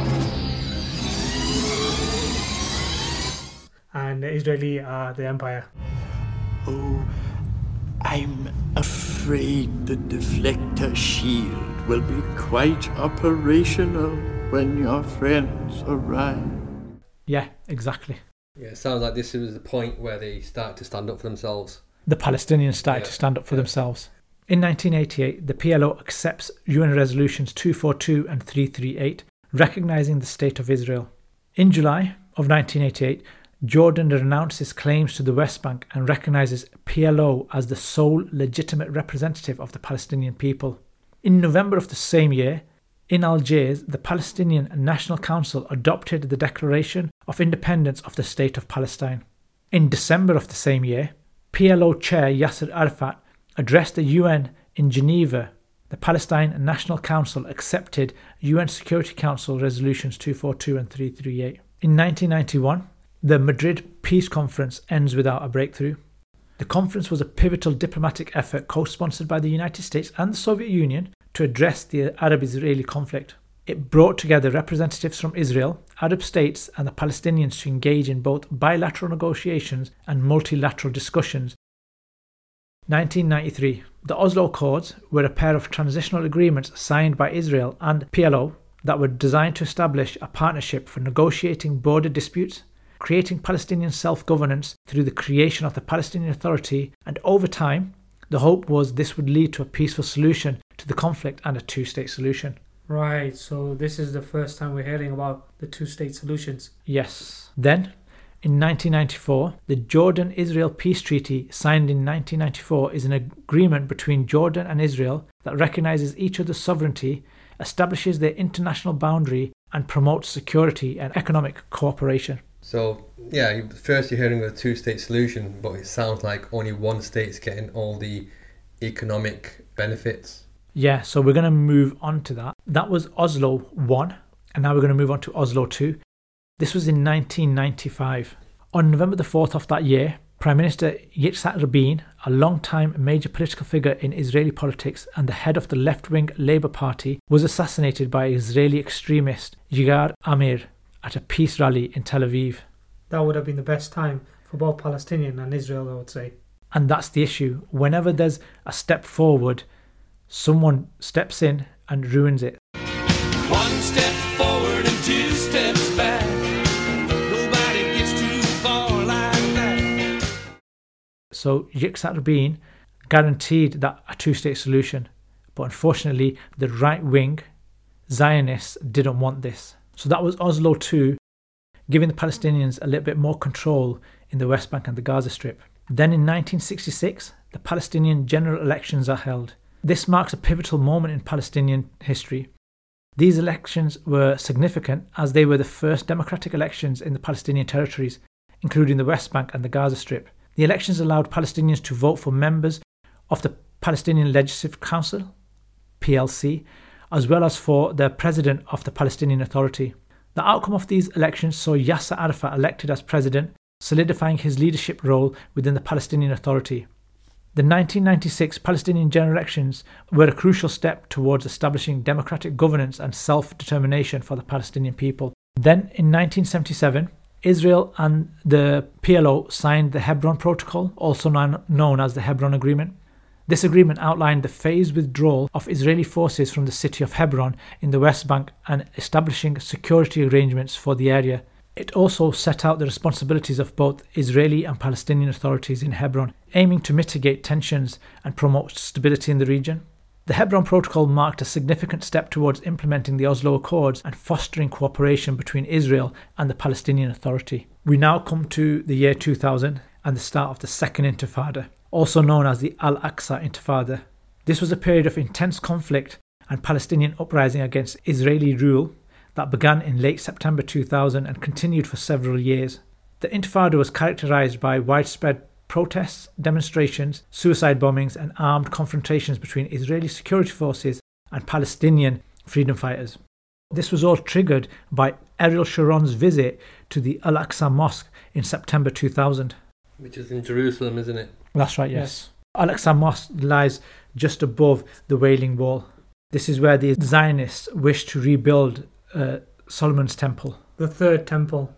And the Israeli are the empire. Oh, I'm afraid the deflector shield will be quite operational when your friends arrive. Yeah, exactly. Yeah, it sounds like this was the point where they start to stand up for themselves. The Palestinians started to stand up for themselves. In 1988, the PLO accepts UN Resolutions 242 and 338, recognising the State of Israel. In July of 1988, Jordan renounces claims to the West Bank and recognises PLO as the sole legitimate representative of the Palestinian people. In November of the same year, in Algiers, the Palestinian National Council adopted the Declaration of Independence of the State of Palestine. In December of the same year, PLO Chair Yasser Arafat addressed the UN in Geneva. The Palestine National Council accepted UN Security Council Resolutions 242 and 338. In 1991, the Madrid Peace Conference ends without a breakthrough. The conference was a pivotal diplomatic effort co-sponsored by the United States and the Soviet Union to address the Arab-Israeli conflict. It brought together representatives from Israel, Arab states and the Palestinians to engage in both bilateral negotiations and multilateral discussions. 1993. The Oslo Accords were a pair of transitional agreements signed by Israel and PLO that were designed to establish a partnership for negotiating border disputes, creating Palestinian self-governance through the creation of the Palestinian Authority, and over time, The hope was this would lead to a peaceful solution to the conflict and a two-state solution. Right, so this is the first time we're hearing about the two-state solutions. Yes. Then, in 1994, the Jordan-Israel Peace Treaty, signed in 1994, is an agreement between Jordan and Israel that recognizes each other's sovereignty, establishes their international boundary, and promotes security and economic cooperation. So, yeah, first you're hearing of a two-state solution, but it sounds like only one state's getting all the economic benefits. Yeah, so we're going to move on to that. That was Oslo 1, and now we're going to move on to Oslo 2. This was in 1995. On November the 4th of that year, Prime Minister Yitzhak Rabin, a long-time major political figure in Israeli politics and the head of the left-wing Labour Party, was assassinated by Israeli extremist Yigal Amir at a peace rally in Tel Aviv. That would have been the best time for both Palestinian and Israel, I would say. And that's the issue. Whenever there's a step forward, someone steps in and ruins it. One step forward and two steps back. Nobody gets too far like that. So Yitzhak Rabin guaranteed that a two-state solution, but unfortunately the right-wing Zionists didn't want this. So that was Oslo 2, giving the Palestinians a little bit more control in the West Bank and the Gaza Strip. Then in 1966, the Palestinian general elections are held. This marks a pivotal moment in Palestinian history. These elections were significant as they were the first democratic elections in the Palestinian territories, including the West Bank and the Gaza Strip. The elections allowed Palestinians to vote for members of the Palestinian Legislative Council, PLC, as well as for the president of the Palestinian Authority. The outcome of these elections saw Yasser Arafat elected as president, solidifying his leadership role within the Palestinian Authority. The 1996 Palestinian general elections were a crucial step towards establishing democratic governance and self-determination for the Palestinian people. Then, in 1977, Israel and the PLO signed the Hebron Protocol, also known as the Hebron Agreement. This agreement outlined the phased withdrawal of Israeli forces from the city of Hebron in the West Bank and establishing security arrangements for the area. It also set out the responsibilities of both Israeli and Palestinian authorities in Hebron, aiming to mitigate tensions and promote stability in the region. The Hebron Protocol marked a significant step towards implementing the Oslo Accords and fostering cooperation between Israel and the Palestinian Authority. We now come to the year 2000 and the start of the Second Intifada, also known as the Al-Aqsa Intifada. This was a period of intense conflict and Palestinian uprising against Israeli rule that began in late September 2000 and continued for several years. The Intifada was characterized by widespread protests, demonstrations, suicide bombings, and armed confrontations between Israeli security forces and Palestinian freedom fighters. This was all triggered by Ariel Sharon's visit to the Al-Aqsa Mosque in September 2000. Which is in Jerusalem, isn't it? That's right, yes. Al-Aqsa Mosque lies just above the Wailing Wall. This is where the Zionists wish to rebuild Solomon's Temple. The third temple.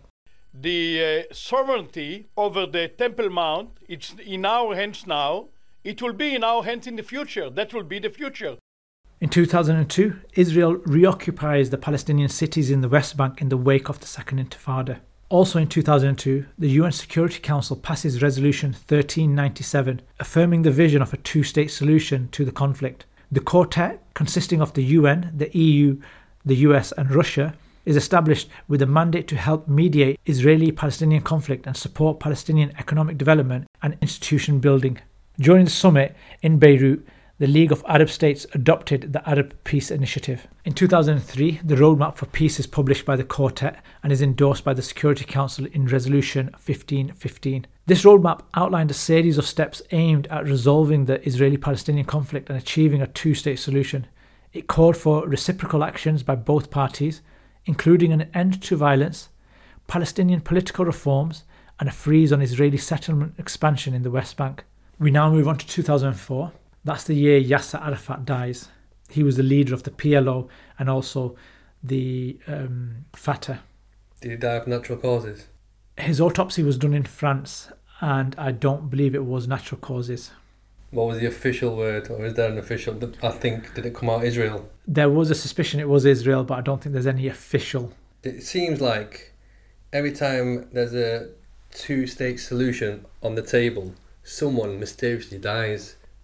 The sovereignty over the Temple Mount, it's in our hands now. It will be in our hands in the future. That will be the future. In 2002, Israel reoccupies the Palestinian cities in the West Bank in the wake of the Second Intifada. Also in 2002, the UN Security Council passes Resolution 1397, affirming the vision of a two-state solution to the conflict. The quartet, consisting of the UN, the EU, the US and Russia, is established with a mandate to help mediate Israeli-Palestinian conflict and support Palestinian economic development and institution building. During the summit in Beirut, the League of Arab States adopted the Arab Peace Initiative. In 2003, the Roadmap for Peace is published by the Quartet and is endorsed by the Security Council in Resolution 1515. This roadmap outlined a series of steps aimed at resolving the Israeli-Palestinian conflict and achieving a two-state solution. It called for reciprocal actions by both parties, including an end to violence, Palestinian political reforms, and a freeze on Israeli settlement expansion in the West Bank. We now move on to 2004. That's the year Yasser Arafat dies. He was the leader of the PLO and also the Fatah. Did he die of natural causes? His autopsy was done in France, and I don't believe it was natural causes. What was the official word, or is there an official? I think, did it come out Israel? There was a suspicion it was Israel, but I don't think there's any official. It seems like every time there's a two-state solution on the table, someone mysteriously dies.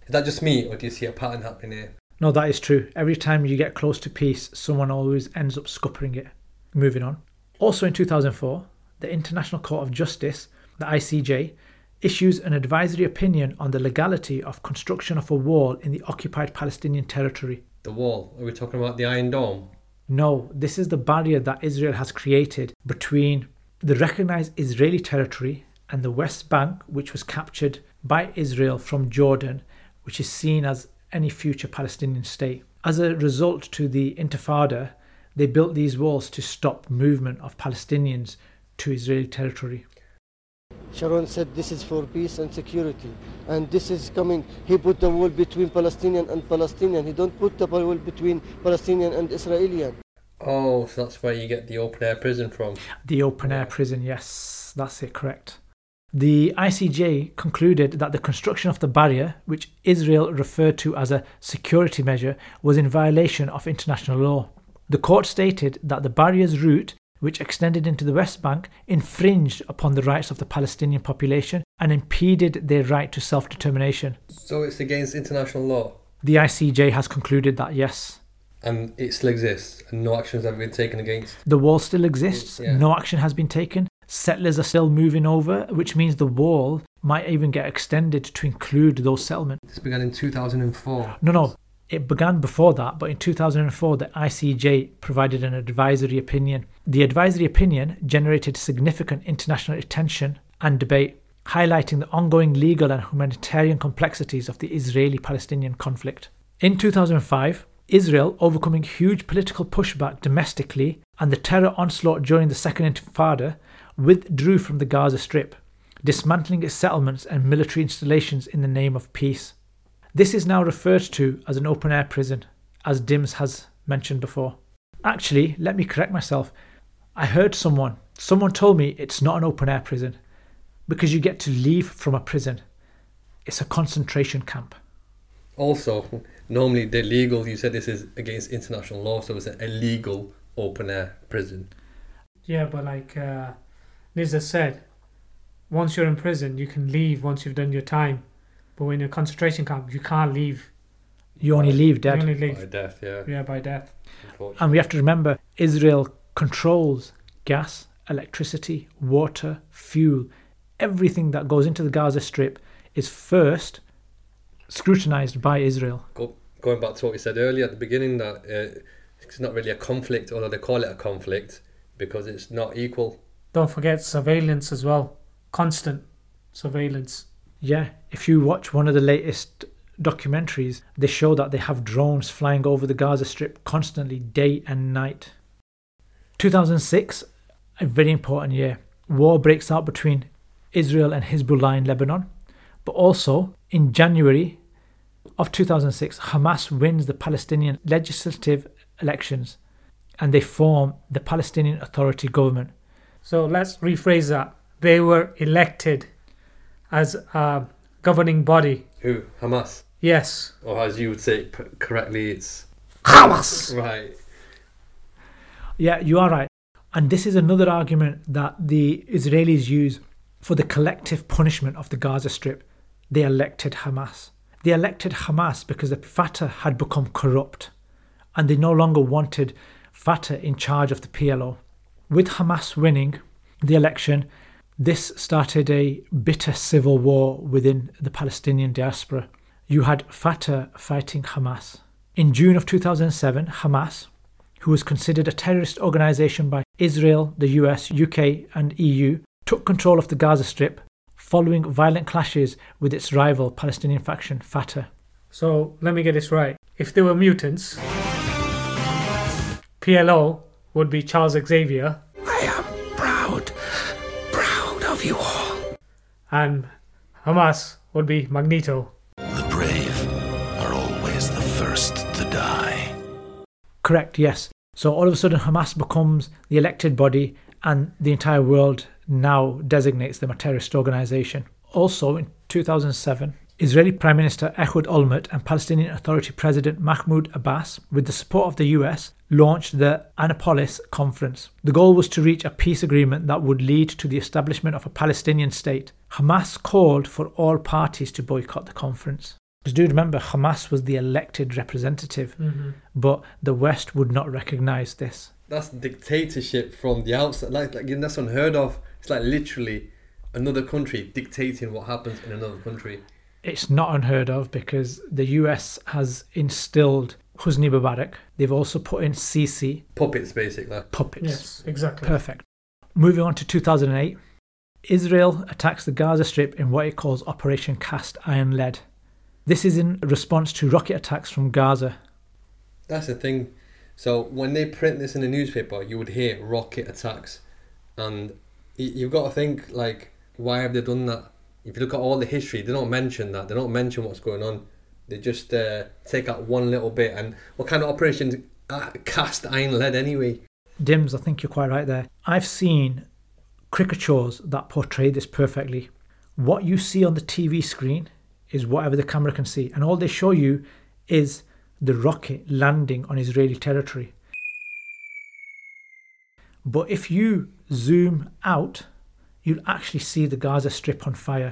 Is that just me, or do you see a pattern happening here? No, that is true. Every time you get close to peace, someone always ends up scuppering it. Moving on. Also in 2004, the International Court of Justice, the ICJ, issues an advisory opinion on the legality of construction of a wall in the occupied Palestinian territory. The wall? Are we talking about the Iron Dome? No, this is the barrier that Israel has created between the recognised Israeli territory and the West Bank, which was captured by Israel from Jordan, which is seen as any future Palestinian state. As a result to the Intifada, they built these walls to stop movement of Palestinians to Israeli territory. Sharon said this is for peace and security, and this is coming. He put the wall between Palestinian and Palestinian. He don't put the wall between Palestinian and Israeli. Oh, so that's where you get the open-air prison from. The open-air prison, yes, that's it, correct. The ICJ concluded that the construction of the barrier, which Israel referred to as a security measure, was in violation of international law. The court stated that the barrier's route, which extended into the West Bank, infringed upon the rights of the Palestinian population and impeded their right to self-determination. So it's against international law? The ICJ has concluded that, yes. And it still exists, and no action has ever been taken against? The wall still exists, no action has been taken. Settlers are still moving over, which means the wall might even get extended to include those settlements. This began in 2004? No. It began before that, but in 2004 the ICJ provided an advisory opinion. The advisory opinion generated significant international attention and debate, highlighting the ongoing legal and humanitarian complexities of the Israeli-Palestinian conflict. In 2005, Israel, overcoming huge political pushback domestically and the terror onslaught during the Second Intifada, withdrew from the Gaza Strip, dismantling its settlements and military installations in the name of peace. This is now referred to as an open-air prison, as Dims has mentioned before. Actually, let me correct myself. I heard someone told me it's not an open-air prison because you get to leave from a prison. It's a concentration camp. Also, normally they're legal. You said this is against international law, so it's an illegal open-air prison. Yeah, but like Nizar said, once you're in prison, you can leave once you've done your time. But when you're in a concentration camp, you can't leave. You only leave dead. You only leave. By death, yeah. Yeah, by death. And we have to remember, Israel controls gas, electricity, water, fuel. Everything that goes into the Gaza Strip is first scrutinised by Israel. Going back to what we said earlier at the beginning, that it's not really a conflict, although they call it a conflict, because it's not equal. Don't forget surveillance as well. Constant surveillance. Yeah, if you watch one of the latest documentaries, they show that they have drones flying over the Gaza Strip constantly, day and night. 2006, a very important year. War breaks out between Israel and Hezbollah in Lebanon. But also, in January of 2006, Hamas wins the Palestinian legislative elections and they form the Palestinian Authority government. So let's rephrase that. They were elected as a governing body. Who? Hamas? Yes. Or as you would say correctly, it's Hamas! Right. Yeah, you are right. And this is another argument that the Israelis use for the collective punishment of the Gaza Strip. They elected Hamas. They elected Hamas because the Fatah had become corrupt and they no longer wanted Fatah in charge of the PLO. With Hamas winning the election, this started a bitter civil war within the Palestinian diaspora. You had Fatah fighting Hamas. In June of 2007, Hamas, who was considered a terrorist organisation by Israel, the US, UK and EU, took control of the Gaza Strip following violent clashes with its rival Palestinian faction, Fatah. So let me get this right. If they were mutants, PLO would be Charles Xavier. I am proud of you all. And Hamas would be Magneto. The brave are always the first to die. Correct, yes. So all of a sudden Hamas becomes the elected body and the entire world now designates them a terrorist organisation. Also in 2007, Israeli Prime Minister Ehud Olmert and Palestinian Authority President Mahmoud Abbas, with the support of the US, launched the Annapolis Conference. The goal was to reach a peace agreement that would lead to the establishment of a Palestinian state. Hamas called for all parties to boycott the conference. Because do remember, Hamas was the elected representative, but the West would not recognise this. That's dictatorship from the outside. Like that's unheard of. It's like literally another country dictating what happens in another country. It's not unheard of because the US has instilled Hosni Mubarak. They've also put in Sisi. Puppets, basically. Puppets. Yes, exactly. Perfect. Moving on to 2008, Israel attacks the Gaza Strip in what it calls Operation Cast Iron Lead. This is in response to rocket attacks from Gaza. That's the thing. So when they print this in the newspaper, you would hear rocket attacks. And you've got to think, like, why have they done that? If you look at all the history, they don't mention that. They don't mention what's going on. They just take out one little bit. And what kind of operations cast iron lead anyway? Dims, I think you're quite right there. I've seen caricatures that portray this perfectly. What you see on the TV screen is whatever the camera can see. And all they show you is the rocket landing on Israeli territory. But if you zoom out, you'll actually see the Gaza Strip on fire.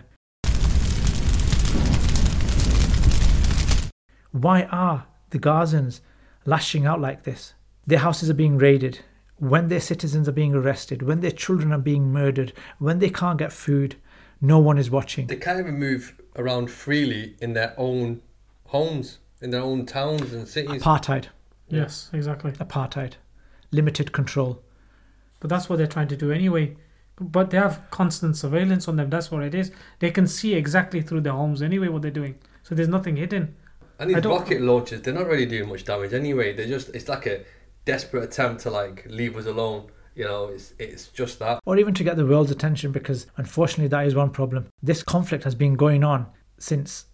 Why are the Gazans lashing out like this? Their houses are being raided, when their citizens are being arrested, when their children are being murdered, when they can't get food, no one is watching. They can't even move around freely in their own homes, in their own towns and cities. Apartheid. Yes, exactly. Apartheid. Limited control. But that's what they're trying to do anyway. But they have constant surveillance on them. That's what it is. They can see exactly through their homes anyway what they're doing. So there's nothing hidden. And these rocket launches, they're not really doing much damage anyway. It's like a desperate attempt to like leave us alone. You know, it's just that. Or even to get the world's attention, because unfortunately that is one problem. This conflict has been going on since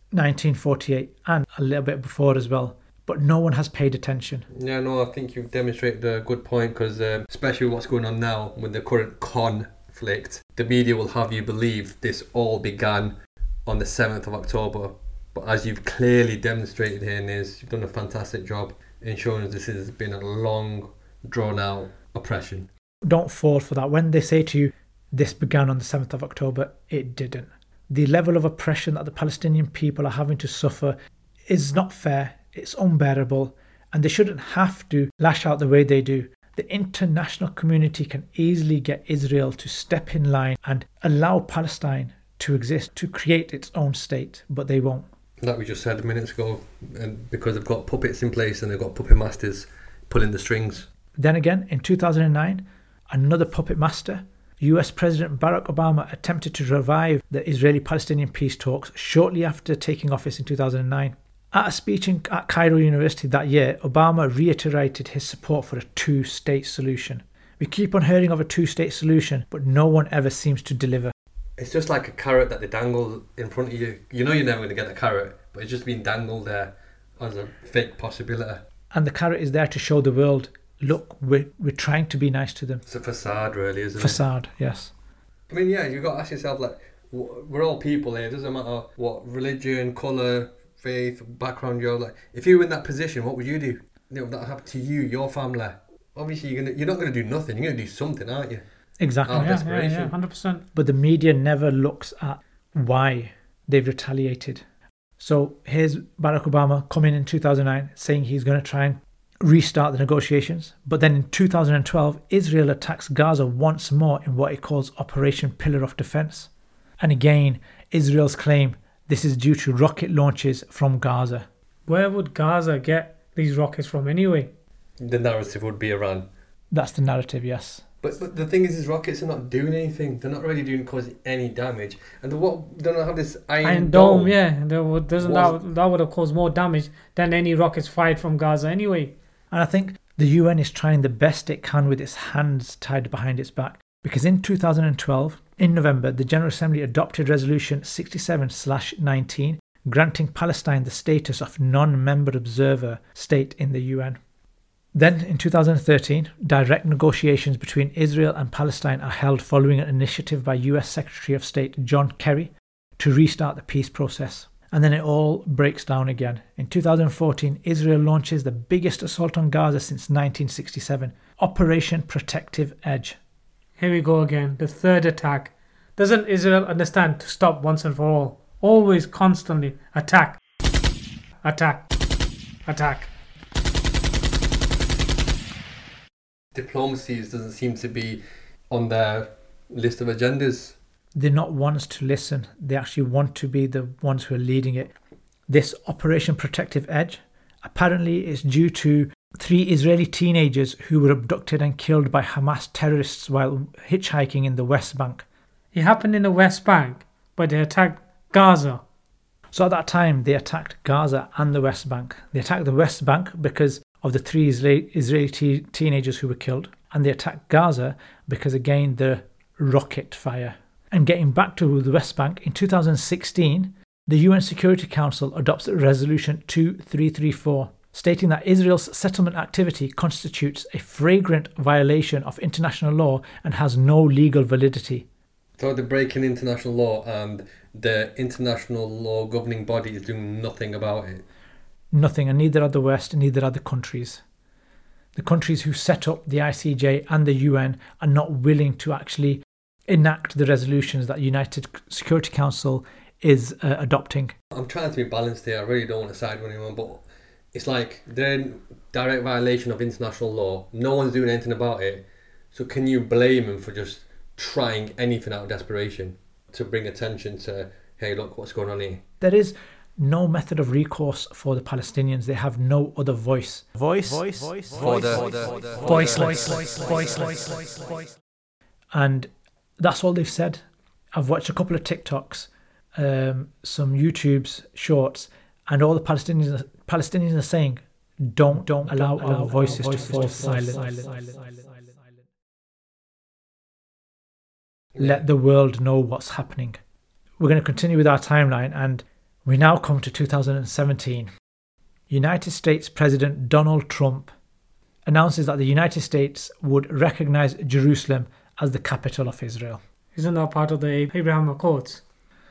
1948 and a little bit before as well. But no one has paid attention. Yeah, no, I think you've demonstrated a good point because especially what's going on now with the current conflict, the media will have you believe this all began on the 7th of October. But as you've clearly demonstrated here, Niz, you've done a fantastic job in showing us this has been a long, drawn-out oppression. Don't fall for that. When they say to you, this began on the 7th of October, it didn't. The level of oppression that the Palestinian people are having to suffer is not fair, it's unbearable, and they shouldn't have to lash out the way they do. The international community can easily get Israel to step in line and allow Palestine to exist, to create its own state, but they won't. Like we just said minutes ago, and because they've got puppets in place and they've got puppet masters pulling the strings. Then again, in 2009, another puppet master, US President Barack Obama, attempted to revive the Israeli-Palestinian peace talks shortly after taking office in 2009. At a speech at Cairo University that year, Obama reiterated his support for a two-state solution. We keep on hearing of a two-state solution, but no one ever seems to deliver. It's just like a carrot that they dangle in front of you. You know you're never going to get the carrot, but it's just been dangled there as a fake possibility. And the carrot is there to show the world, look, we're trying to be nice to them. It's a facade, really, isn't it? Facade, yes. I mean, yeah, you've got to ask yourself, like, we're all people here. It doesn't matter what religion, colour, faith, background you're like. If you were in that position, what would you do? You know, that happened to you, your family. Obviously, you're not going to do nothing. You're going to do something, aren't you? Exactly. Out of desperation. 100%. But the media never looks at why they've retaliated. So here's Barack Obama coming in 2009 saying he's going to try and restart the negotiations. But then in 2012, Israel attacks Gaza once more in what it calls Operation Pillar of Defense. And again, Israel's claim this is due to rocket launches from Gaza. Where would Gaza get these rockets from anyway? The narrative would be Iran. That's the narrative, yes. But the thing is, these rockets are not doing anything. They're not really causing any damage. And they don't have this iron dome. Yeah, that would have caused more damage than any rockets fired from Gaza anyway. And I think the UN is trying the best it can with its hands tied behind its back. Because in 2012, in November, the General Assembly adopted Resolution 67/19, granting Palestine the status of non-member observer state in the UN. Then, in 2013, direct negotiations between Israel and Palestine are held following an initiative by US Secretary of State John Kerry to restart the peace process. And then it all breaks down again. In 2014, Israel launches the biggest assault on Gaza since 1967, Operation Protective Edge. Here we go again, the third attack. Doesn't Israel understand to stop once and for all? Always, constantly attack. attack, attack. Diplomacy doesn't seem to be on their list of agendas. They're not ones to listen. They actually want to be the ones who are leading it. This Operation Protective Edge apparently is due to 3 Israeli teenagers who were abducted and killed by Hamas terrorists while hitchhiking in the West Bank. It happened in the West Bank, but they attacked Gaza. So at that time, they attacked Gaza and the West Bank. They attacked the West Bank because of the 3 Israeli teenagers who were killed. And they attacked Gaza because, again, the rocket fire. And getting back to the West Bank, in 2016, the UN Security Council adopts Resolution 2334, stating that Israel's settlement activity constitutes a flagrant violation of international law and has no legal validity. So they're breaking international law, and the international law governing body is doing nothing about it. Nothing, and neither are the West, and neither are the countries. The countries who set up the ICJ and the UN are not willing to actually enact the resolutions that the United Security Council is adopting. I'm trying to be balanced here. I really don't want to side with anyone, but it's like they're in direct violation of international law. No one's doing anything about it. So can you blame them for just trying anything out of desperation to bring attention to, hey, look what's going on here? There is no method of recourse for the Palestinians. They have no other voice. Voice. And that's all they've said. I've watched a couple of TikToks, some YouTube's shorts, and all the Palestinians are saying, don't allow our voices to fall silent. Let the world know what's happening. We're going to continue with our timeline, and we now come to 2017. United States President Donald Trump announces that the United States would recognize Jerusalem as the capital of Israel. Isn't that part of the Abraham Accords?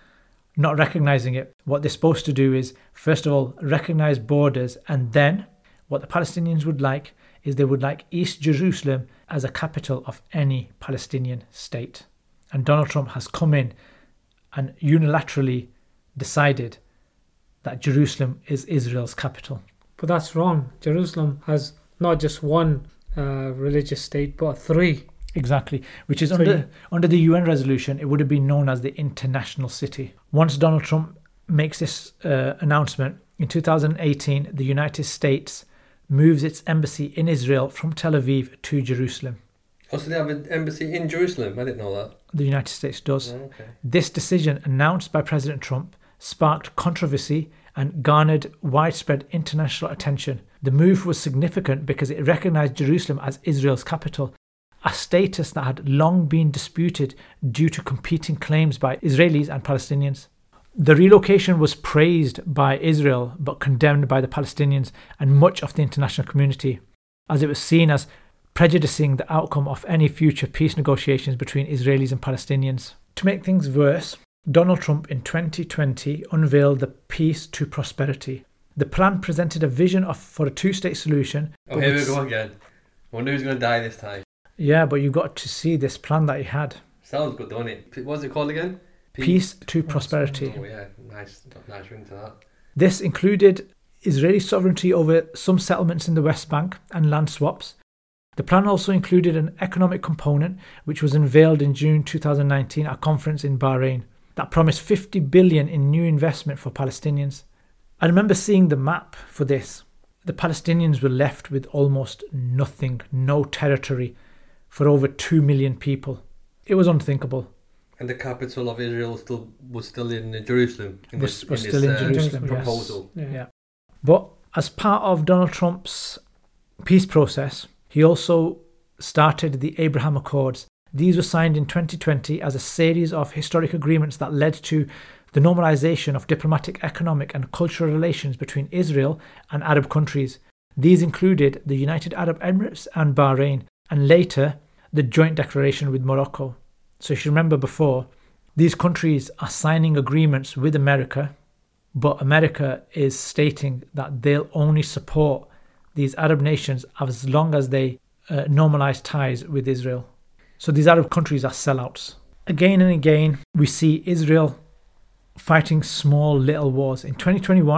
Not recognizing it. What they're supposed to do is, first of all, recognize borders, and then what the Palestinians would like is they would like East Jerusalem as a capital of any Palestinian state. And Donald Trump has come in and unilaterally decided that Jerusalem is Israel's capital. But that's wrong. Jerusalem has not just one religious state, but 3. Exactly, which is under the UN resolution, it would have been known as the international city. Once Donald Trump makes this announcement, in 2018, the United States moves its embassy in Israel from Tel Aviv to Jerusalem. Oh, so they have an embassy in Jerusalem? I didn't know that. The United States does. Oh, okay. This decision, announced by President Trump, sparked controversy and garnered widespread international attention. The move was significant because it recognized Jerusalem as Israel's capital, a status that had long been disputed due to competing claims by Israelis and Palestinians. The relocation was praised by Israel but condemned by the Palestinians and much of the international community, as it was seen as prejudicing the outcome of any future peace negotiations between Israelis and Palestinians. To make things worse, Donald Trump in 2020 unveiled the Peace to Prosperity. The plan presented a vision for a 2-state solution. Oh, here we go again. I wonder who's going to die this time. Yeah, but you got to see this plan that he had. Sounds good, don't it? What's it called again? Peace to Prosperity. Oh yeah, nice ring to that. This included Israeli sovereignty over some settlements in the West Bank and land swaps. The plan also included an economic component, which was unveiled in June 2019 at a conference in Bahrain, that promised $50 billion in new investment for Palestinians. I remember seeing the map for this. The Palestinians were left with almost nothing, no territory, for over 2 million people. It was unthinkable. And the capital of Israel was still in Jerusalem. Was still in Jerusalem, proposal. Yes. Yeah. But as part of Donald Trump's peace process, he also started the Abraham Accords. These were signed in 2020 as a series of historic agreements that led to the normalization of diplomatic, economic and cultural relations between Israel and Arab countries. These included the United Arab Emirates and Bahrain, and later the joint declaration with Morocco. So if you remember before, these countries are signing agreements with America, but America is stating that they'll only support these Arab nations as long as they normalize ties with Israel. So these Arab countries are sellouts. Again and again, we see Israel fighting small little wars. In 2021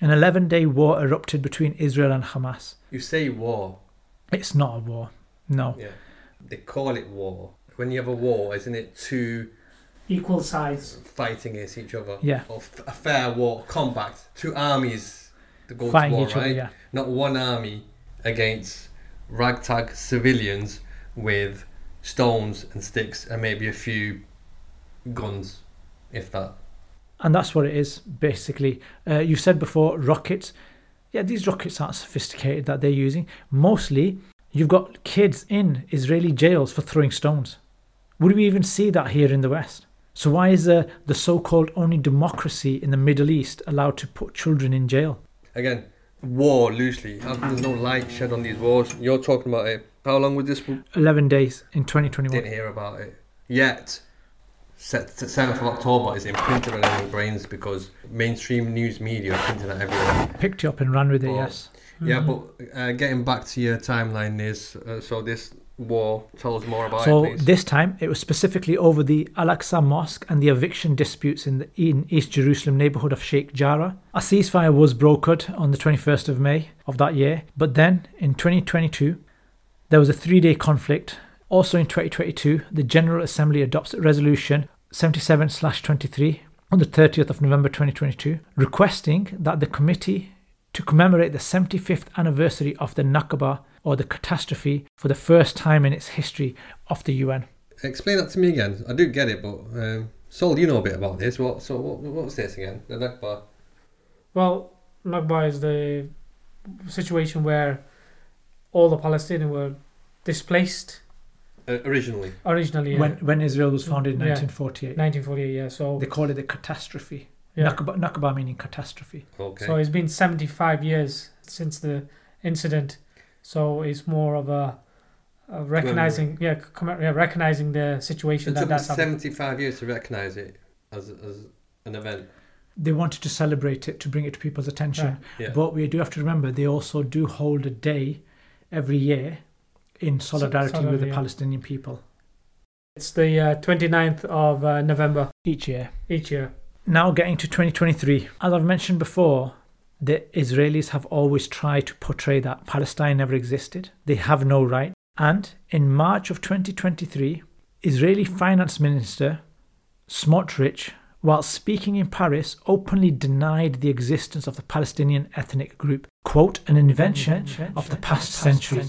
An 11-day war erupted between Israel and Hamas. You say war. It's not a war. No. Yeah. They call it war. When you have a war, isn't it two equal sides fighting against each other? Yeah. Or a fair war, combat. Two armies that go fighting to war, each right? other, yeah. Not one army against ragtag civilians with stones and sticks and maybe a few guns, if that. And that's what it is, basically. You said before, rockets. Yeah, these rockets aren't sophisticated that they're using. Mostly, you've got kids in Israeli jails for throwing stones. Would we even see that here in the West? So why is the so-called only democracy in the Middle East allowed to put children in jail? Again, war loosely. There's no light shed on these wars. You're talking about it. How long was this? 11 days in 2021. Didn't hear about it yet. 7th of October is imprinted on our brains because mainstream news media are printing that everywhere. Picked you up and ran with it, yes. Yeah, but getting back to your timeline is, so this war, tell us more about it, So please. this time, it was specifically over the Al-Aqsa Mosque and the eviction disputes in East Jerusalem neighbourhood of Sheikh Jarrah. A ceasefire was brokered on the 21st of May of that year. But then, in 2022, there was a 3-day conflict. Also in 2022, the General Assembly adopts Resolution 77/23 on the 30th of November 2022, requesting that the committee to commemorate the 75th anniversary of the Nakba, or the catastrophe, for the first time in its history of the UN. Explain that to me again. I do get it, but Sol, you know a bit about this. What's this again? The Nakba? Well, Nakba is the situation where all the Palestinians were displaced. Originally, yeah. When Israel was founded in 1948. 1948, yeah. So they call it the catastrophe. Yeah. Nakba meaning catastrophe. Okay. So it's been 75 years since the incident. So it's more of a recognizing, recognizing the situation it took that's happened. 75 years to recognise it as an event. They wanted to celebrate it, to bring it to people's attention. Right. Yeah. But we do have to remember, they also do hold a day every year in solidarity with the Palestinian people. It's the 29th of November. Each year. Now getting to 2023. As I've mentioned before, the Israelis have always tried to portray that Palestine never existed. They have no right. And in March of 2023, Israeli Finance Minister Smotrich, while speaking in Paris, openly denied the existence of the Palestinian ethnic group, quote, an invention of the past century.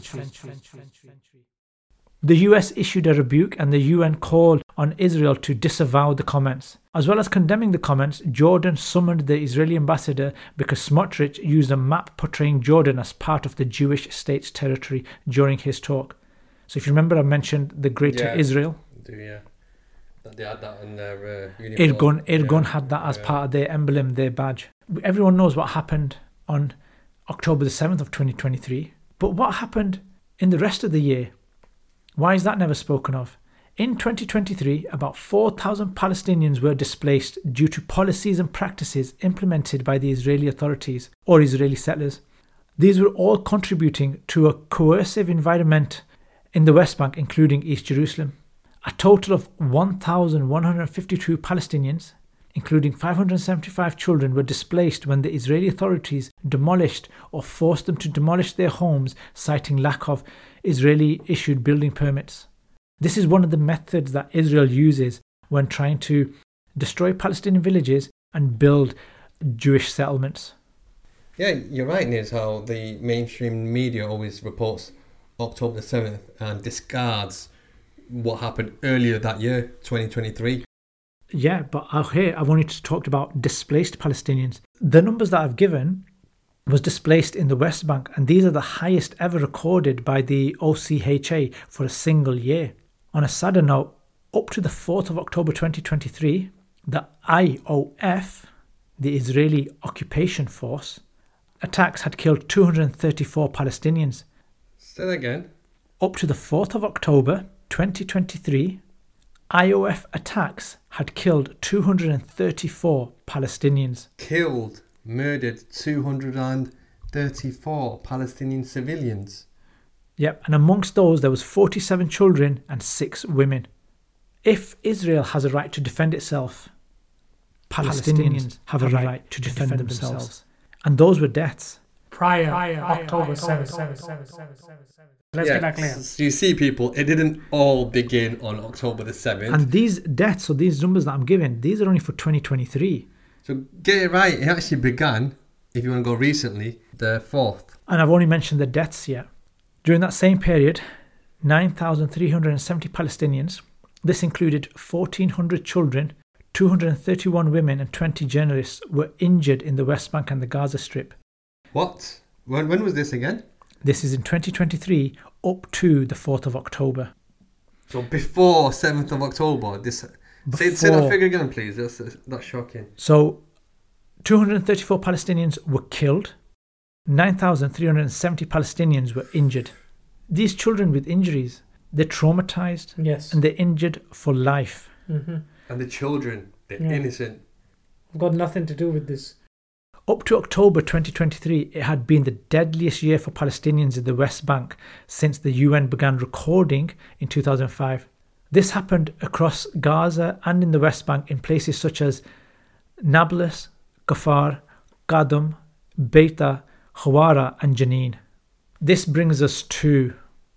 The US issued a rebuke and the UN called on Israel to disavow the comments. As well as condemning the comments, Jordan summoned the Israeli ambassador because Smotrich used a map portraying Jordan as part of the Jewish state's territory during his talk. So if you remember, I mentioned the Greater Israel. Yeah. They had that in their uniform. Irgun had that as part of their emblem, their badge. Everyone knows what happened on October the 7th of 2023. But what happened in the rest of the year? Why is that never spoken of? In 2023, about 4,000 Palestinians were displaced due to policies and practices implemented by the Israeli authorities or Israeli settlers. These were all contributing to a coercive environment in the West Bank, including East Jerusalem. A total of 1,152 Palestinians, including 575 children, were displaced when the Israeli authorities demolished or forced them to demolish their homes, citing lack of Israeli-issued building permits. This is one of the methods that Israel uses when trying to destroy Palestinian villages and build Jewish settlements. Yeah, you're right, Niz, how the mainstream media always reports October the 7th and discards what happened earlier that year, 2023. Yeah, but here I've only talked about displaced Palestinians. The numbers that I've given was displaced in the West Bank, and these are the highest ever recorded by the OCHA for a single year. On a sadder note, up to the 4th of October 2023, the IOF, the Israeli Occupation Force, attacks had killed 234 Palestinians. Say that again. Up to the 4th of October 2023, IOF attacks had killed 234 Palestinians. Murdered 234 Palestinian civilians. Yep, and amongst those there was 47 children and 6 women. If Israel has a right to defend itself, Palestinians have a right to defend themselves. And those were deaths. Prior October 7th. Let's get that clear. So you see, people, it didn't all begin on October the 7th. And these deaths, or these numbers that I'm giving, these are only for 2023. So get it right, it actually began, if you want to go recently, the 4th. And I've only mentioned the deaths yet. During that same period, 9,370 Palestinians, this included 1,400 children, 231 women and 20 journalists, were injured in the West Bank and the Gaza Strip. What? When was this again? This is in 2023 up to the 4th of October. So before 7th of October, this... Say that figure again, please. That's shocking. So 234 Palestinians were killed. 9,370 Palestinians were injured. These children with injuries, they're traumatized. Yes. And they're injured for life. Mm-hmm. And the children, they're innocent. Got nothing to do with this. Up to October 2023, it had been the deadliest year for Palestinians in the West Bank since the UN began recording in 2005. This happened across Gaza and in the West Bank in places such as Nablus, Kafar, Qadum, Beita, Hawara and Jenin. This brings us to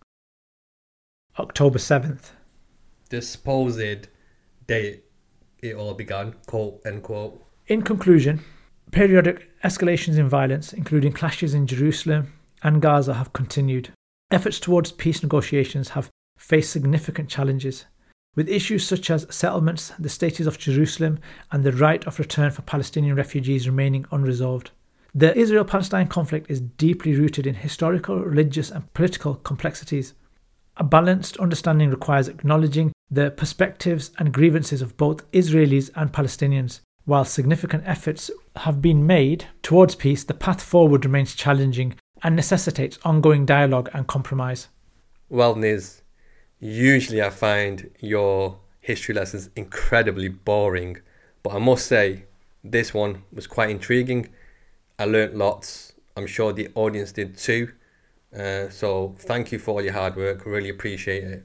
October 7th. The supposed date it all began, quote unquote. In conclusion, periodic escalations in violence, including clashes in Jerusalem and Gaza, have continued. Efforts towards peace negotiations have faced significant challenges, with issues such as settlements, the status of Jerusalem, and the right of return for Palestinian refugees remaining unresolved. The Israel-Palestine conflict is deeply rooted in historical, religious, and political complexities. A balanced understanding requires acknowledging the perspectives and grievances of both Israelis and Palestinians. While significant efforts have been made towards peace, the path forward remains challenging and necessitates ongoing dialogue and compromise. Well, Niz, usually I find your history lessons incredibly boring, but I must say this one was quite intriguing. I learnt lots. I'm sure the audience did too. So thank you for all your hard work. I really appreciate it.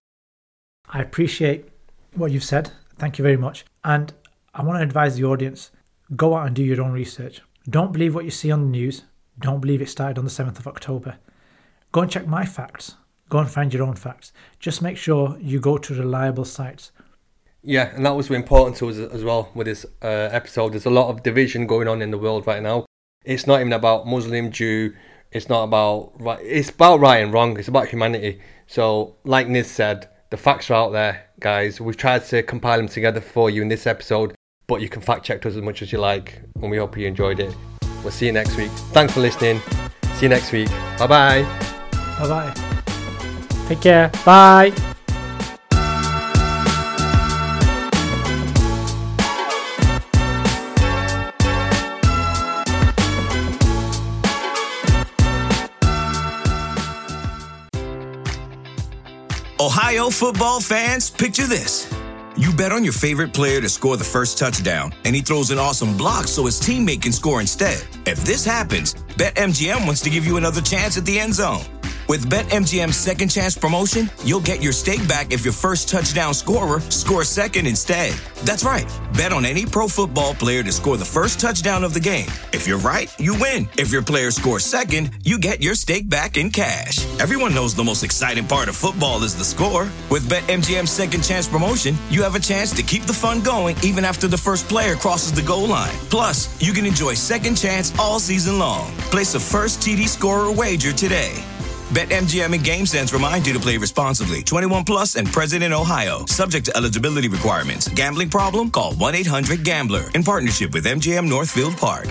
I appreciate what you've said. Thank you very much. And I want to advise the audience, go out and do your own research. Don't believe what you see on the news. Don't believe it started on the 7th of October. Go and check my facts. Go and find your own facts. Just make sure you go to reliable sites. Yeah, and that was important to us as well with this episode. There's a lot of division going on in the world right now. It's not even about Muslim, Jew. It's not about right. It's about right and wrong. It's about humanity. So, like Niz said, the facts are out there, guys. We've tried to compile them together for you in this episode, but you can fact check us as much as you like, and we hope you enjoyed it. We'll see you next week. Thanks for listening. See you next week. Bye-bye. Bye-bye. Take care. Bye. Ohio football fans, picture this. You bet on your favorite player to score the first touchdown, and he throws an awesome block so his teammate can score instead. If this happens, BetMGM wants to give you another chance at the end zone. With BetMGM's second chance promotion, you'll get your stake back if your first touchdown scorer scores second instead. That's right. Bet on any pro football player to score the first touchdown of the game. If you're right, you win. If your player scores second, you get your stake back in cash. Everyone knows the most exciting part of football is the score. With BetMGM's second chance promotion, you have a chance to keep the fun going even after the first player crosses the goal line. Plus, you can enjoy second chance all season long. Place a first TD scorer wager today. BetMGM and GameSense remind you to play responsibly. 21 plus and present in Ohio. Subject to eligibility requirements. Gambling problem? Call 1-800-GAMBLER. In partnership with MGM Northfield Park.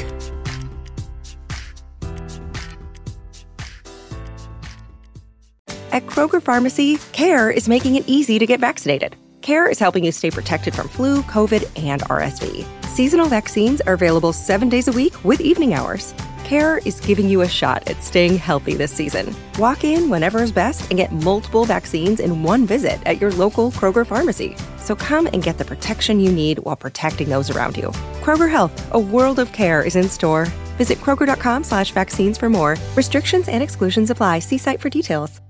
At Kroger Pharmacy, CARE is making it easy to get vaccinated. CARE is helping you stay protected from flu, COVID, and RSV. Seasonal vaccines are available 7 days a week with evening hours. CARE is giving you a shot at staying healthy this season. Walk in whenever is best and get multiple vaccines in one visit at your local Kroger pharmacy. So come and get the protection you need while protecting those around you. Kroger Health, a world of care is in store. Visit Kroger.com/vaccines for more. Restrictions and exclusions apply. See site for details.